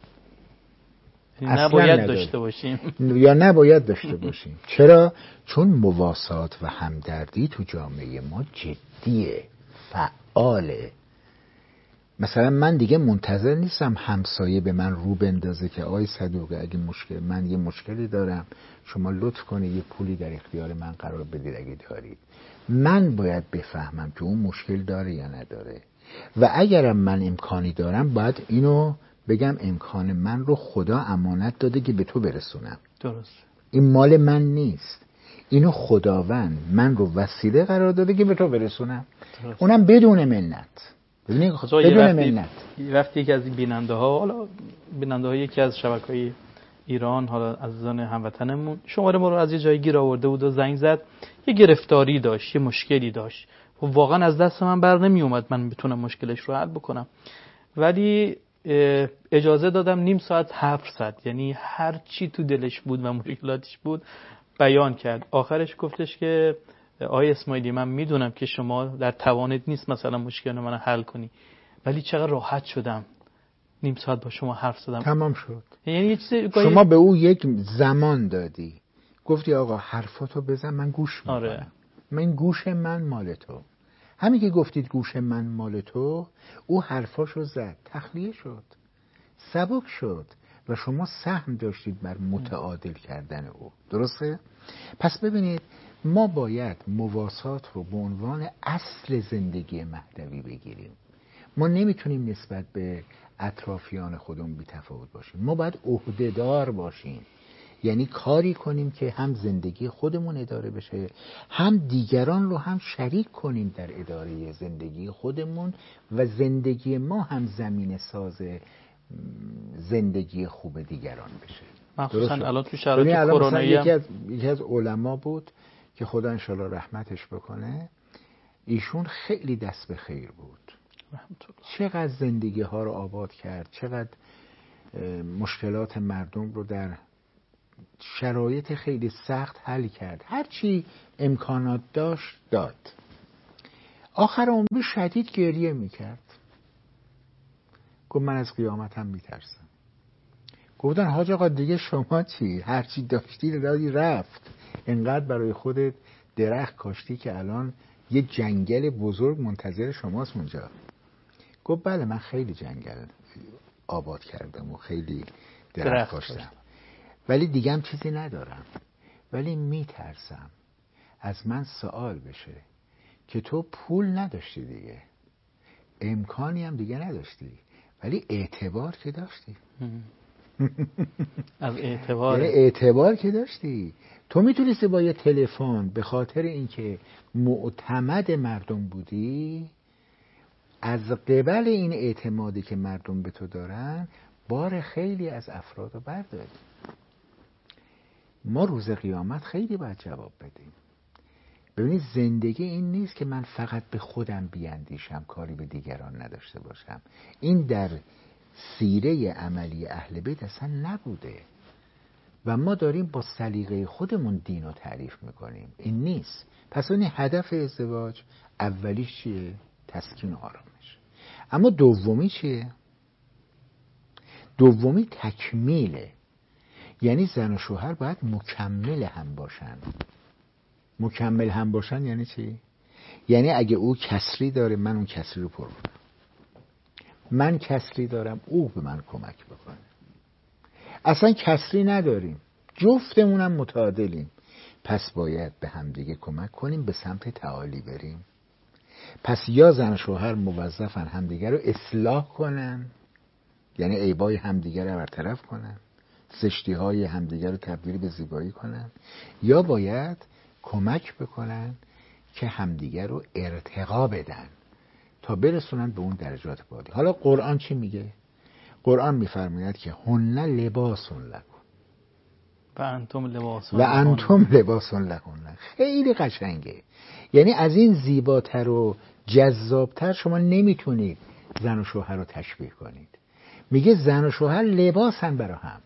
Speaker 2: نباید داشته باشیم
Speaker 3: یا نباید داشته باشیم. چرا؟ چون مواسات و همدردی تو جامعه ما جدیه، فعاله. مثلا من دیگه منتظر نیستم همسایه به من رو بندازه که آقای صدوقی اگه من یه مشکلی دارم شما لطف کنید یه پولی در اختیار من قرار بدید اگه دارید. من باید بفهمم که اون مشکل داره یا نداره، و اگرم من امکانی دارم باید اینو بگم امکان من رو خدا امانت داده که به تو برسونم.
Speaker 2: درست.
Speaker 3: این مال من نیست، اینو خداوند من رو وسیله قرار داده که به تو برسونم. درست. اونم بدون منت. بدون منت.
Speaker 2: وقتی یکی از این بیننده ها، حالا بیننده های یکی از شبکه‌های ایران، حالا عزیزان هموطنمون، شماره ما رو از یه جایی گیر آورده بود و زنگ زد، یه گرفتاری داشت، یه مشکلی داشت و واقعا از دست من بر نمی اومد من بتونم مشکلش رو حل بکنم، ولی اجازه دادم نیم ساعت حرف زد، یعنی هر چی تو دلش بود و مشکلاتش بود بیان کرد. آخرش گفتش که آقای اسماعیلی من میدونم که شما در توانت نیست مثلا مشکل منو حل کنی، ولی چقدر راحت شدم نیم ساعت با شما حرف زدم.
Speaker 3: تمام شد.
Speaker 2: یعنی یه چیزی
Speaker 3: شما به او یک زمان دادی، گفتی آقا حرفاتو بزن من گوش میکنم.
Speaker 2: آره.
Speaker 3: من گوش من مال تو. همین که گفتید گوش من مال تو، او حرفاشو زد، تخلیه شد، سبک شد و شما سهم داشتید بر متعادل کردن او. درسته؟ پس ببینید ما باید مواسات رو به عنوان اصل زندگی مهدوی بگیریم. ما نمیتونیم نسبت به اطرافیان خودمون بی تفاوت باشیم. ما باید عهده‌دار باشیم، یعنی کاری کنیم که هم زندگی خودمون اداره بشه، هم دیگران رو هم شریک کنیم در اداره زندگی خودمون و زندگی ما هم زمینه ساز زندگی خوب دیگران بشه.
Speaker 2: مخصوصا الان تو شرایط کرونایی
Speaker 3: یکی از علما بود که خدا انشالله رحمتش بکنه، ایشون خیلی دست به خیر بود، چقدر زندگی ها رو آباد کرد، چقدر مشکلات مردم رو در شرایط خیلی سخت حل کرد، هرچی امکانات داشت داد. آخر عمر شدید گریه میکرد. گفت من از قیامتم میترسم. گفتن حاج آقا دیگه شما چی؟ هرچی داشتی دادی رفت، انقدر برای خودت درخت کاشتی که الان یه جنگل بزرگ منتظر شماست اونجا. گفت بله من خیلی جنگل آباد کردم و خیلی درخت کاشتم، ولی دیگه هم چیزی ندارم، ولی میترسم از من سوال بشه که تو پول نداشتی دیگه، امکانی هم دیگه نداشتی، ولی اعتبار که داشتی.
Speaker 2: از اعتبار،
Speaker 3: یعنی اعتبار که داشتی، تو میتونستی با یه تلفن به خاطر اینکه معتمد مردم بودی، از قبل این اعتمادی که مردم به تو دارن بار خیلی از افراد رو برداری. ما روز قیامت خیلی باید جواب بدیم. ببینید زندگی این نیست که من فقط به خودم بیاندیشم، کاری به دیگران نداشته باشم. این در سیره عملی اهل بیت اصلا نبوده و ما داریم با سلیقه خودمون دین رو تعریف میکنیم. این نیست. پس اون هدف ازدواج اولیش چیه؟ تسکین و آرامش. اما دومی چیه؟ دومی تکمیله. یعنی زن و شوهر باید مکمل هم باشن. مکمل هم باشن یعنی چی؟ یعنی اگه او کسری داره من اون کسری رو پر کنم، من کسری دارم او به من کمک بکنه. اصلا کسری نداریم، جفتمونم متعادلیم، پس باید به همدیگه کمک کنیم، به سمت تعالی بریم. پس یا زن و شوهر موظفن همدیگه رو اصلاح کنن، یعنی عیبای همدیگه رو برطرف کنن، زشتی‌های همدیگه رو تبدیل به زیبایی کنن، یا باید کمک بکنن که همدیگه رو ارتقا بدن تا برسونن به اون درجات بالی. حالا قرآن چی میگه؟ قرآن میفرماید که هن لباسون لکم
Speaker 2: و انتم
Speaker 3: لباسون لهن. خیلی قشنگه. یعنی از این زیباتر و جذابتر شما نمیتونید زن و شوهر رو تشبیه کنید. میگه زن و شوهر لباسن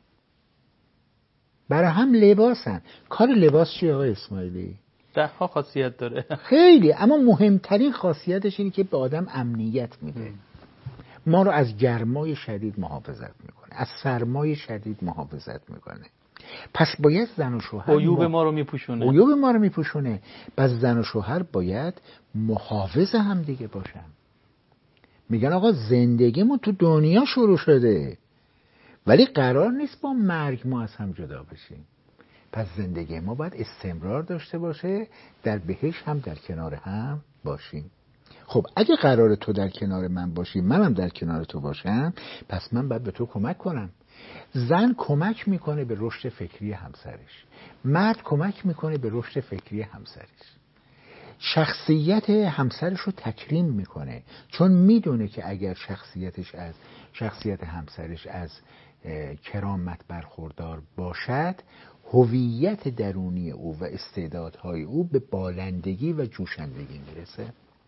Speaker 3: برای هم لباسن. کار لباس چیه آقای اسماعیلی؟
Speaker 2: ده ها خاصیت داره
Speaker 3: خیلی، اما مهمترین خاصیتش اینه که به آدم امنیت میده. ما رو از گرمای شدید محافظت میکنه، از سرمای شدید محافظت میکنه. پس باید زن و شوهر
Speaker 2: عیوب ما رو میپوشونه.
Speaker 3: پس زن و شوهر باید محافظ هم دیگه باشن. میگن آقا زندگیمون تو دنیا شروع شده ولی قرار نیست با مرگ ما از هم جدا بشیم. پس زندگی ما باید استمرار داشته باشه، در بهشت هم در کنار هم باشیم. خب اگه قرار تو در کنار من باشی، منم در کنار تو باشم، پس من باید به تو کمک کنم. زن کمک میکنه به رشد فکری همسرش، مرد کمک میکنه به رشد فکری همسرش. شخصیت همسرش رو تکریم میکنه، چون میدونه که اگر شخصیت همسرش از کرامت برخوردار باشد، هویت درونی او و استعدادهای او به بالندگی و جوشندگی میرسه.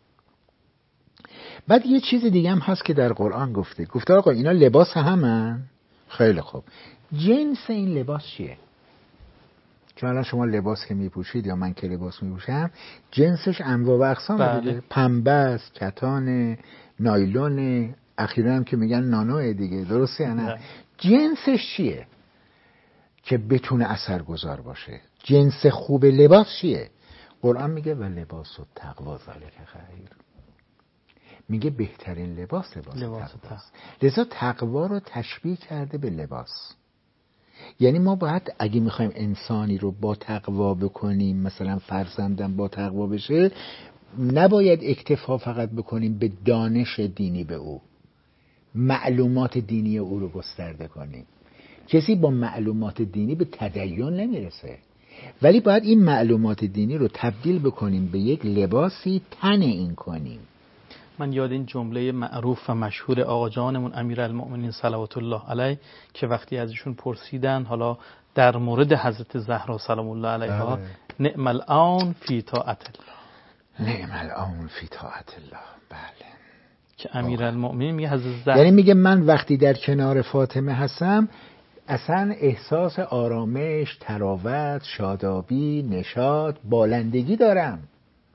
Speaker 3: بعد یه چیز دیگه هم هست که در قرآن گفته آقا اینا لباس همن. خیلی خوب، جنس این لباس چیه؟ چون الان شما لباس که میپوشید یا من که لباس میپوشم جنسش انواع و اقسام دیگه، پنبه است، کتان، نایلون، اخیراً هم که میگن نانوه دیگه، درسته یا نه؟ جنسش چیه که بتونه اثرگذار باشه؟ جنس خوب لباس چیه؟ قرآن میگه و لباس و تقوا ذالک خیر. میگه بهترین لباس تقواست. لذا تقوا رو تشبیه کرده به لباس. یعنی ما باید اگه میخوایم انسانی رو با تقوا بکنیم، مثلا فرزندم با تقوا بشه، نباید اکتفا فقط بکنیم به دانش دینی به او، معلومات دینی او رو گسترده کنیم. کسی با معلومات دینی به تدین نمیرسه، ولی باید این معلومات دینی رو تبدیل بکنیم به یک لباسی تن این کنیم.
Speaker 2: من یاد این جمله معروف و مشهور آقا جانمون امیرالمؤمنین صلوات الله علیه که وقتی ازشون پرسیدن حالا در مورد حضرت زهرا سلام الله علیها، نعم الآن فی طاعت الله،
Speaker 3: نعم الآن فی طاعت الله. بله،
Speaker 2: که امیرالمؤمنین میگه حضرت زهرا،
Speaker 3: یعنی میگه من وقتی در کنار فاطمه هستم اصلا احساس آرامش، تراوت، شادابی، نشاط، بالندگی دارم.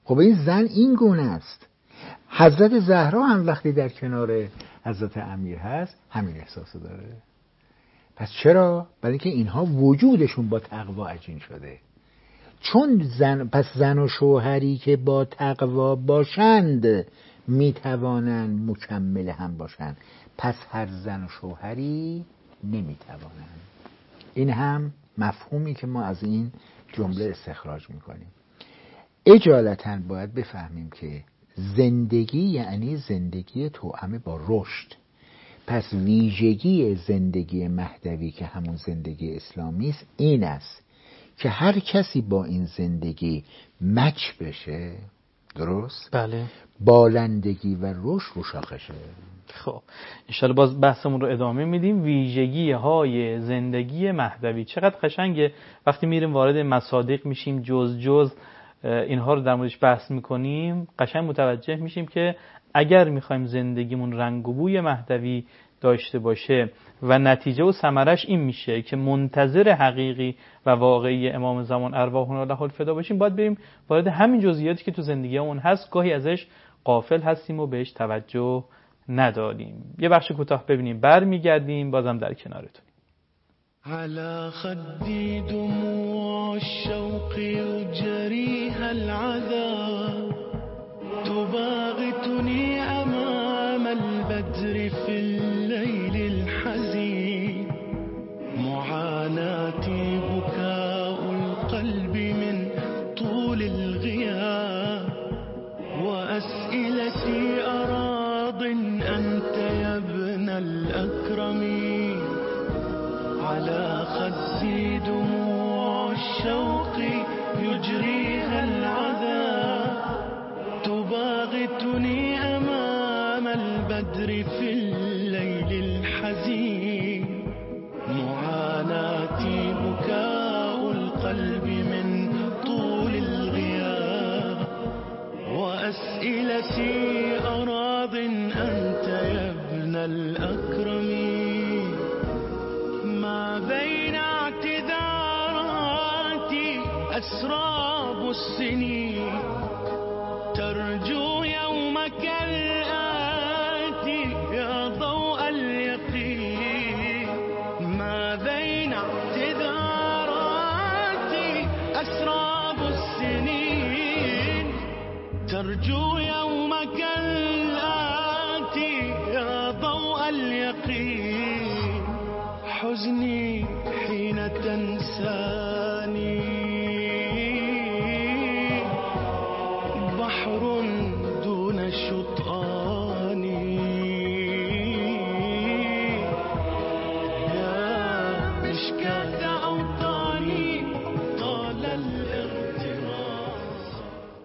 Speaker 3: خب این زن این گونه است. حضرت زهرا هم وقتی در کنار حضرت امیر هست همین احساسو داره. پس چرا؟ برای اینکه اینها وجودشون با تقوا عجین شده. چون زن و شوهری که با تقوا باشند میتوانند مکمل هم باشند، پس هر زن و شوهری نمیتوانند. این هم مفهومی که ما از این جمله استخراج میکنیم. اجالتا باید بفهمیم که زندگی یعنی زندگی توأم با رشد. پس ویژگی زندگی مهدوی که همون زندگی اسلامی است این است که هر کسی با این زندگی مچ بشه، درست؟
Speaker 2: بله.
Speaker 3: بالندگی و رشد رو شاخشه.
Speaker 2: خب انشالله باز بحثمون رو ادامه میدیم. ویژگی های زندگی مهدوی چقدر قشنگه. وقتی میریم وارد مصادیق میشیم، جز اینها رو در موردش بحث میکنیم، قشنگ متوجه میشیم که اگر میخوایم زندگیمون رنگ و بوی مهدوی داشته باشه و نتیجه و ثمرش این میشه که منتظر حقیقی و واقعی امام زمان ارواحنا له الفدا باشیم، باید بریم وارد همین جزئیاتی که تو زندگیمون هست گاهی ازش غافل هستیم و بهش توجه نداریم. یه بخش کوتاه ببینیم، برمیگردیم بازم در کنارتون.
Speaker 5: على خدي دموع الشوق يجريها العذاب تباغتني أمام البدر في الليل الحزين معاناتي بكاء القلب من طول الغياب وأسئلتي أراض أنت يا ابن الأكرمين على خدي دموع الشوق يجريها العذاب تباغتني أمام البدر في الليل الحزين معاناتي بكاء القلب من طول الغياب وأسئلتي أراض أنت يا ابن الأكرمين ما بين اعتذاراتي أسراب السنين ترجو يومك الآتي يا ضوء اليقين ما بين اعتذاراتي أسراب السنين ترجو يومك الآتي يا ضوء اليقين حزني حين تنساني بحر دون شطآن يا مشكاة أوطاني طال الاغتراب.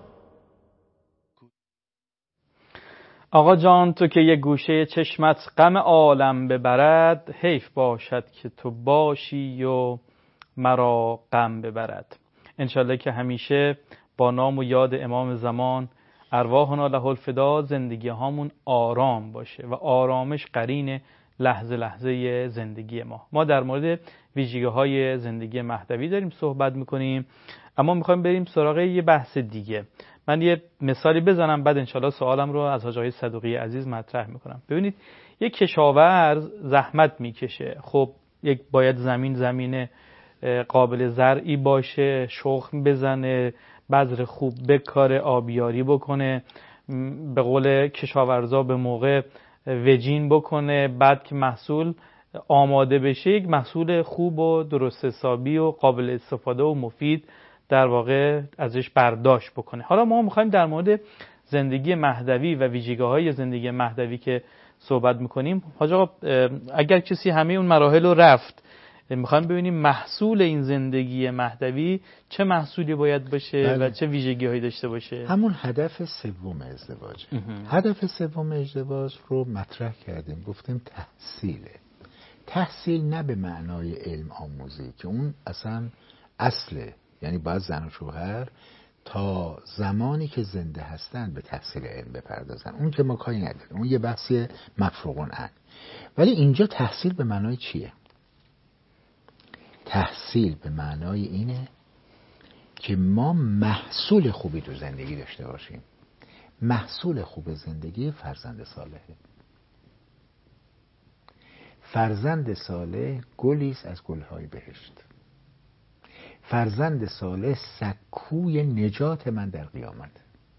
Speaker 2: آقا جان تو که یک گوشه چشمت غم عالم ببرد، حیف باشد که تو باشی و مرا غم ببرد. انشالله که همیشه با نام و یاد امام زمان ارواحنا له الفدا زندگی هامون آرام باشه و آرامش قرین لحظه لحظه زندگی ما در مورد ویژگی های زندگی مهدوی داریم صحبت میکنیم، اما میخوایم بریم سراغ یه بحث دیگه. من یه مثالی بزنم بعد انشالله سوالم رو از حاج آقای صدوقی عزیز مطرح میکنم. ببینید یک کشاورز زحمت میکشه، خب باید زمین قابل زرعی باشه، شخم بزنه، بذر خوب بکاره، آبیاری بکنه، به قول کشاورزا به موقع وجین بکنه، بعد که محصول آماده بشه یک محصول خوب و درست حسابی و قابل استفاده و مفید در واقع ازش برداشت بکنه. حالا ما میخوایم در مورد زندگی مهدوی و ویژگی‌های زندگی مهدوی که صحبت میکنیم. حاج آقا اگر کسی همه اون مراحل رو رفت، میخوایم ببینیم محصول این زندگی مهدوی چه محصولی باید باشه و چه ویژگی‌هایی داشته باشه.
Speaker 3: همون هدف سوم ازدواج. هدف سوم ازدواج رو مطرح کردیم، گفتیم تحصیل نه به معنای علم آموزی که اون اصلا اصله، یعنی باید زن و شوهر تا زمانی که زنده هستن به تحصیل علم بپردازن، اون که ما کاری نداریم، اون یه بحثی مفروغ عنه. ولی اینجا تحصیل به معنای چیه؟ تحصیل به معنای اینه که ما محصول خوبی تو زندگی داشته باشیم. محصول خوب زندگی فرزند صالحه. فرزند صالح گلی است از گلهای بهشت. فرزند صالح سکوی نجات من در قیامت.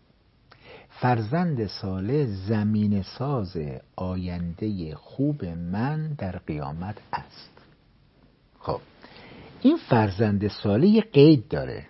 Speaker 3: فرزند صالح زمین ساز آینده خوب من در قیامت است. خب این فرزند صالح یه قید داره،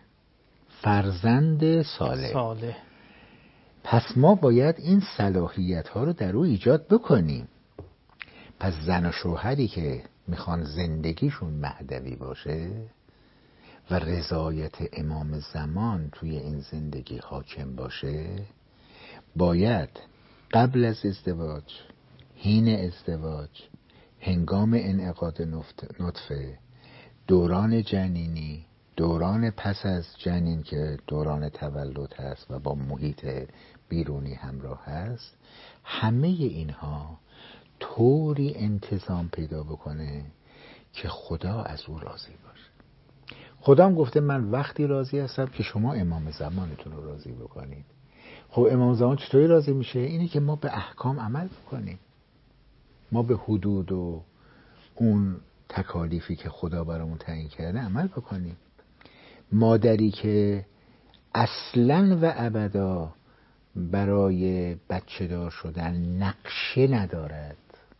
Speaker 3: فرزند صالح. پس ما باید این صلاحیت ها رو در او ایجاد بکنیم. پس زن و شوهری که میخوان زندگیشون مهدوی باشه و رضایت امام زمان توی این زندگی حاکم باشه، باید قبل از ازدواج، حین ازدواج، هنگام انعقاد نطفه، دوران جنینی، دوران پس از جنین که دوران تولد هست و با محیط بیرونی همراه هست، همه اینها طوری انتظام پیدا بکنه که خدا از او راضی باشه. خدا هم گفته من وقتی راضی هستم که شما امام زمانتون رو راضی بکنید. خب امام زمان چطوری راضی میشه؟ اینی که ما به احکام عمل بکنیم، ما به حدود و اون تکالیفی که خدا برامون تعیین کرده عمل بکنیم. مادری که اصلاً و ابدا برای بچه دار شدن نقشه ندارد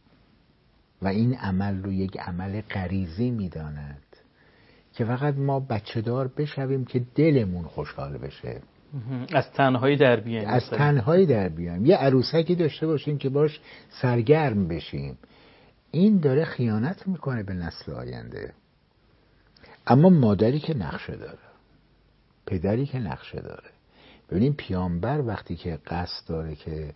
Speaker 3: و این عمل رو یک عمل غریزی میداند که فقط ما بچه دار بشویم که دلمون خوشحال بشه،
Speaker 2: از تنهایی در بیایم،
Speaker 3: از تنهایی در بیایم، یه عروسکی داشته باشیم که باش سرگرم بشیم، این داره خیانت میکنه به نسل آینده. اما مادری که نقشه داره، پدری که نقشه داره. ببینیم پیامبر وقتی که قصد داره که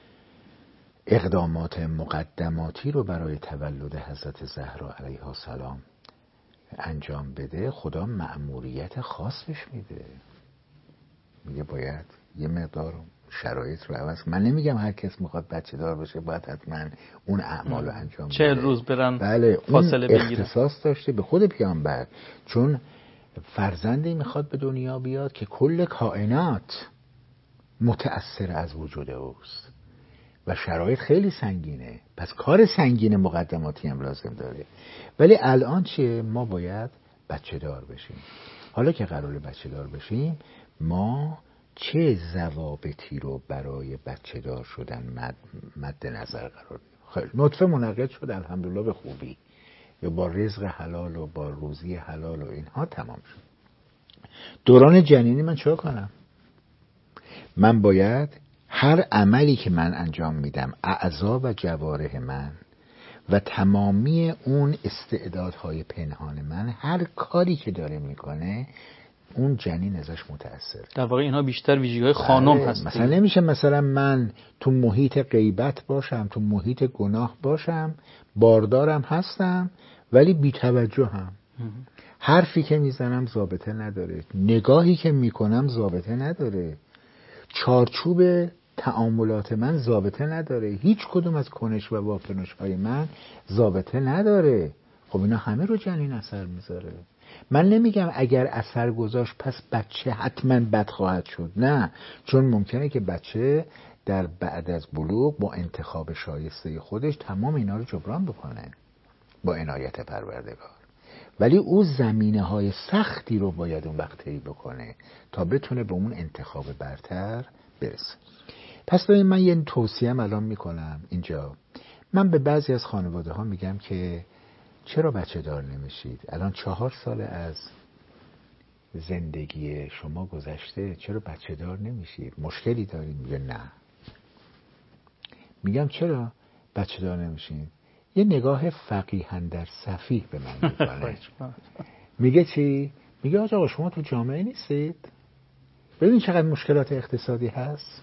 Speaker 3: اقدامات مقدماتی رو برای تولد حضرت زهرا علیها السلام انجام بده، خدا مأموریت خاص بهش میده، میگه باید یه مقدار شرایط رو عوض. من نمیگم هر کس میخواد بچه دار بشه باید حتما اون اعمال رو انجام بده.
Speaker 2: 40 روز برن
Speaker 3: بله،
Speaker 2: فاصله
Speaker 3: اون
Speaker 2: بگیرن.
Speaker 3: اختصاص داشته به خود پیامبر، چون فرزندی میخواد به دنیا بیاد که کل کائنات متأثر از وجود اوست و شرایط خیلی سنگینه، پس کار سنگین مقدماتی هم لازم داره. ولی الان چیه؟ ما باید بچه دار بشیم. حالا که قراره بچه دار بشیم، ما چه ضوابطی رو برای بچه دار شدن مد نظر قرار بدیم؟ خیلی نطفه منعقد شد الحمدلله به خوبی، یا با رزق حلال و با روزی حلال و اینها تمام شد. دوران جنینی من چه کنم؟ من باید هر عملی که من انجام میدم، اعضا و جوارح من و تمامی اون استعدادهای پنهان من، هر کاری که داره میکنه اون جنین ازش متأثر.
Speaker 2: در واقع اینها بیشتر ویژگی‌های خانم هست.
Speaker 3: مثلا نمیشه مثلا من تو محیط غیبت باشم، تو محیط گناه باشم، باردارم هستم ولی بی‌توجهم. حرفی که میزنم ضابطه نداره، نگاهی که میکنم ضابطه نداره، چارچوب تعاملات من ضابطه نداره، هیچ کدوم از کنش و واکنش های من ضابطه نداره. خب اینا همه رو جنین اثر میذاره. من نمیگم اگر اثر گذاشت پس بچه حتما بد خواهد شد، نه، چون ممکنه که بچه در بعد از بلوغ با انتخاب شایسته خودش تمام اینا رو جبران بکنه با عنایت پروردگار، ولی او زمینه‌های سختی رو باید اون وقت طی بکنه تا بتونه به اون انتخاب برتر برسه. پس ببین من یه توصیه‌ام الان میکنم اینجا. من به بعضی از خانواده ها میگم که چرا بچه دار نمیشید؟ الان 4 سال از زندگی شما گذشته، چرا بچه دار نمیشید؟ مشکلی دارید؟ میگه نه. میگم چرا بچه دار نمیشید؟ یه نگاه فقیها در صفیح به من میکنه. میگه چی؟ میگه آقا شما تو جامعه نیستید؟ ببین چقدر مشکلات اقتصادی هست.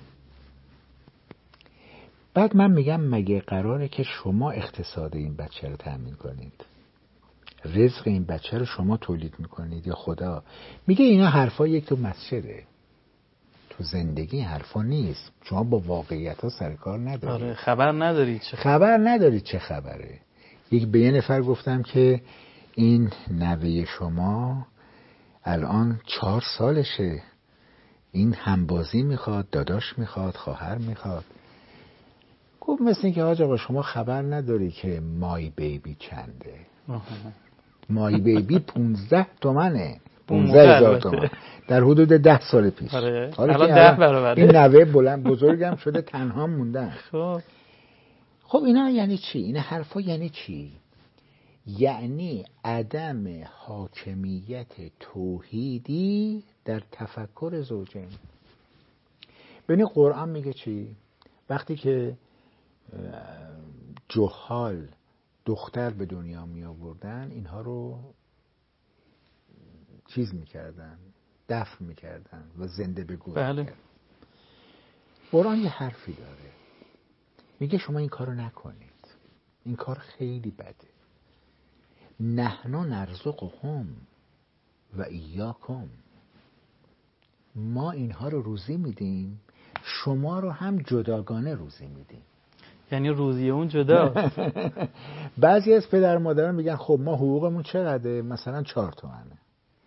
Speaker 3: بعد من میگم مگه قراره که شما اقتصاد این بچه رو تأمین کنید؟ رزق این بچه رو شما تولید میکنید یا خدا؟ میگه اینا حرفا یک تو مسجده، تو زندگی حرفا نیست. شما با واقعیت ها سرکار ندارید.
Speaker 2: آره، خبر ندارید
Speaker 3: چه خبره. یک به یه نفر گفتم که این نوه شما الان 4 سالشه، این همبازی میخواد، داداش میخواد، خواهر میخواد. گفت مثل این که حاج آقا شما خبر نداری که مای بیبی چنده. مای بیبی 15 تومنه، 15,000 تومان در حدود 10 سال پیش.
Speaker 2: الان
Speaker 3: حالا
Speaker 2: 10 برابره.
Speaker 3: این نوه بزرگم شده تنها موندن. خب اینا یعنی چی؟ این حرفا یعنی چی؟ یعنی عدم حاکمیت توحیدی در تفکر زوجین. ببین قرآن میگه چی؟ وقتی که جهال دختر به دنیا می آوردن، اینها رو چیز میکردن، دفن میکردن و زنده به گور میکردن. قرآن یه حرفی داره، میگه شما این کارو نکنید، این کار خیلی بده. نحن نرزقهم و ایاکم، ما اینها رو روزی میدیم، شما رو هم جداگانه روزی میدیم.
Speaker 2: یعنی روزی اون جداست.
Speaker 3: بعضی از پدر مادران میگن خب ما حقوقمون چقدره؟ مثلا 4 تومنه.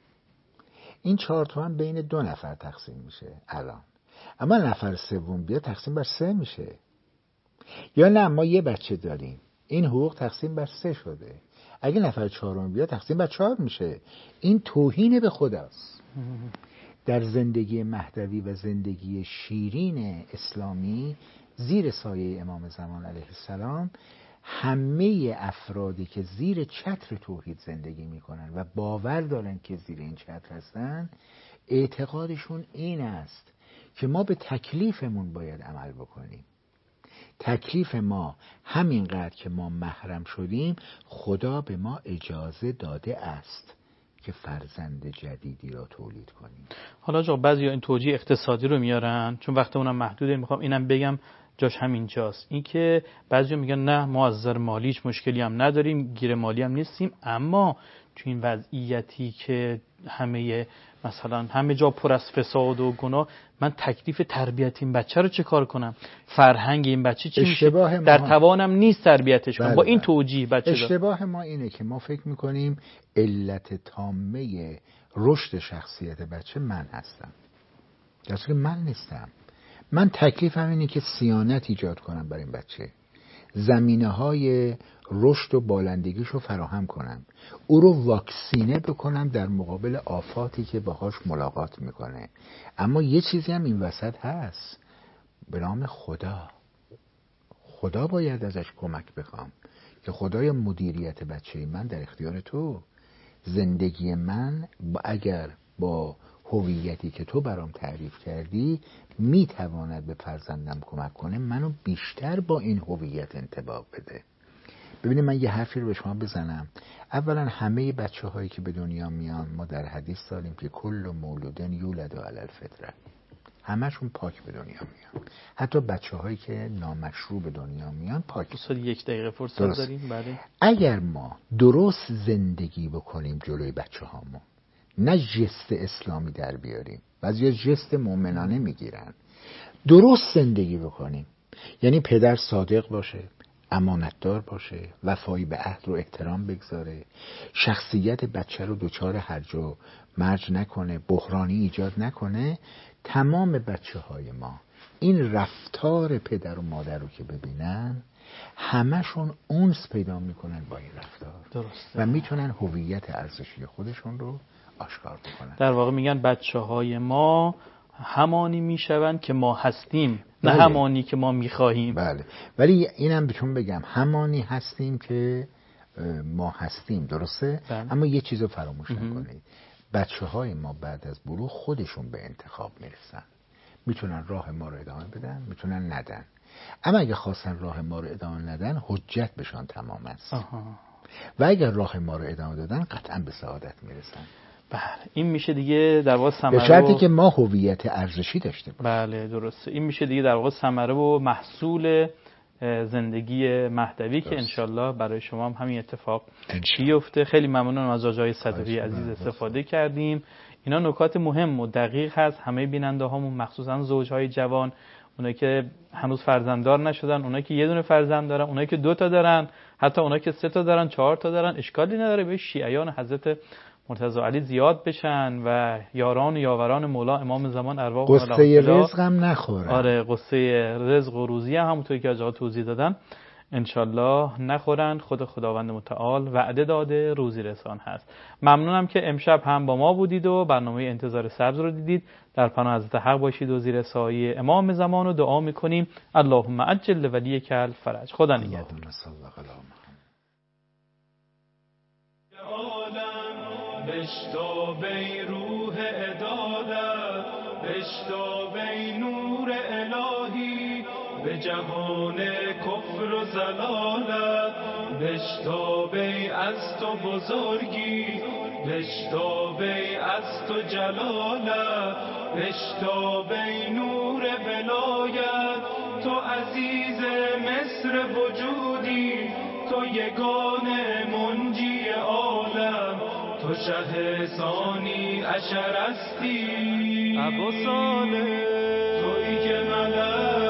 Speaker 3: این 4 تومن بین 2 نفر تقسیم میشه الان، اما نفر سوم بیا تقسیم بر 3 میشه. یا نه ما یه بچه داریم، این حقوق تقسیم بر 3 شده، اگه نفر 4م بیا تقسیم بر 4 میشه. این توهین به خداست. در زندگی مهدوی و زندگی شیرین اسلامی زیر سایه امام زمان علیه السلام، همه افرادی که زیر چتر توحید زندگی میکنن و باور دارن که زیر این چتر هستن، اعتقادشون این است که ما به تکلیفمون باید عمل بکنیم. تکلیف ما همینقدر که ما محرم شدیم، خدا به ما اجازه داده است که فرزند جدیدی را تولید کنیم.
Speaker 2: حالا جا بعضی این توجیه اقتصادی رو میارن، چون وقت اونم محدوده، میخوام اینم بگم جاش همینجاست. این که بعضی میگن نه ما از نظر مالی هیچ مشکلی هم نداریم، گیر مالی هم نیستیم، اما تو این وضعیتی که همه جا پر از فساد و گناه، من تکلیف تربیت این بچه رو چه کار کنم؟ فرهنگ این بچه چی میشه؟ در توانم نیست تربیتش کنم. با این توجیه بچه
Speaker 3: اشتباه ما اینه که ما فکر میکنیم علت تامه رشد شخصیت بچه من هستم، در صورتی که من نیستم. من تکلیفم اینه که صیانت ایجاد کنم برای این بچه، زمینه‌های رشد و بالندگیش رو فراهم کنم، او رو واکسینه بکنم در مقابل آفاتی که باهاش ملاقات میکنه. اما یه چیزی هم این وسط هست به نام خدا. خدا باید ازش کمک بخوام که خدای مدیریت بچه من در اختیار تو. زندگی من اگر با هویتی که تو برام تعریف کردی میتواند به فرزندم کمک کنه، منو بیشتر با این هویت انطباق بده. ببینید من یه حرفی رو به شما بزنم. اولا همه بچه هایی که به دنیا میان، ما در حدیث داریم که کل مولودن یولد علی الفطره، همشون پاک به دنیا میان. حتی بچه هایی که نامشروع به دنیا میان پاک.
Speaker 2: دوستان 1 دقیقه فرصت داریم. بله.
Speaker 3: اگر ما درست زندگی بکنیم جلوی بچه هامون، نه جست اسلامی در بیاریم، بعضی جست مؤمنانه میگیرن، درست زندگی بکنیم، یعنی پدر صادق باشه، امانتدار باشه، وفایی به عهد رو احترام بگذاره، شخصیت بچه رو دچار هرج و مرج نکنه، بحرانی ایجاد نکنه، تمام بچه های ما این رفتار پدر و مادر رو که ببینن، همشون اونس پیدا میکنن با این رفتار. درسته. و میتونن هویت ارزشی خودشون رو آشکار بکنن.
Speaker 2: در واقع میگن بچه های ما همانی میشون که ما هستیم، نه
Speaker 3: بله.
Speaker 2: همانی که ما میخواهیم.
Speaker 3: بله. ولی اینم بهتون بگم همانی هستیم که ما هستیم، درسته؟ بله. اما یه چیزو فراموش نکنید، بچه های ما بعد از بلوغ خودشون به انتخاب میرسن. میتونن راه ما رو ادامه بدن، میتونن ندن. اما اگه خواستن راه ما رو ادامه ندن، حجت بهشون تمام است. و اگر راه ما رو ادامه دادن، قطعا به سعادت میرسن.
Speaker 2: بله. این میشه دیگه در واقع ثمره،
Speaker 3: به شرطی که ما هویت ارزشی داشته باشیم.
Speaker 2: بله درسته. این میشه دیگه در واقع ثمره و محصول زندگی مهدوی که انشالله برای شما هم همین اتفاق بیفته. خیلی ممنونم از آقای صدوقی عزیز استفاده کردیم. اینا نکات مهم و دقیق هست. همه بیننده هامون مخصوصا زوجهای جوان، اونایی که هنوز فرزنددار نشدن، اونایی که یه دونه فرزند دارن، اونایی که 2 تا دارن، حتی اونایی که 3 تا دارن، 4 تا دارن، اشکالی نداره. به شیعیان حضرت مرتضی علی زیاد بشن و یاران و یاوران مولا امام زمان ارواح
Speaker 3: قصه رزق هم نخورن.
Speaker 2: آره قصه رزق و روزی هم همونطوری که آقا توضیح دادن انشالله نخورن. خداوند متعال وعده داده روزی رسان هست. ممنونم که امشب هم با ما بودید و برنامه انتظار سبز رو دیدید. در پناه حضرت حق باشید و زیر سایه امام زمان رو دعا میکنیم. اللهم عجل ولیک الفرج. خدا نگهدار.
Speaker 5: بشتاب ای روح عدالت، بشتاب ای نور الهی به جهان کفر و زلالت، بشتاب ای از تو بزرگی، بشتاب ای از تو جلالت، بشتاب ای نور ولایت، تو عزیز مصر وجودی، تو یگانه منجی عالم، تو شه ثانی عشر استی، ابو صالح تویی که ملک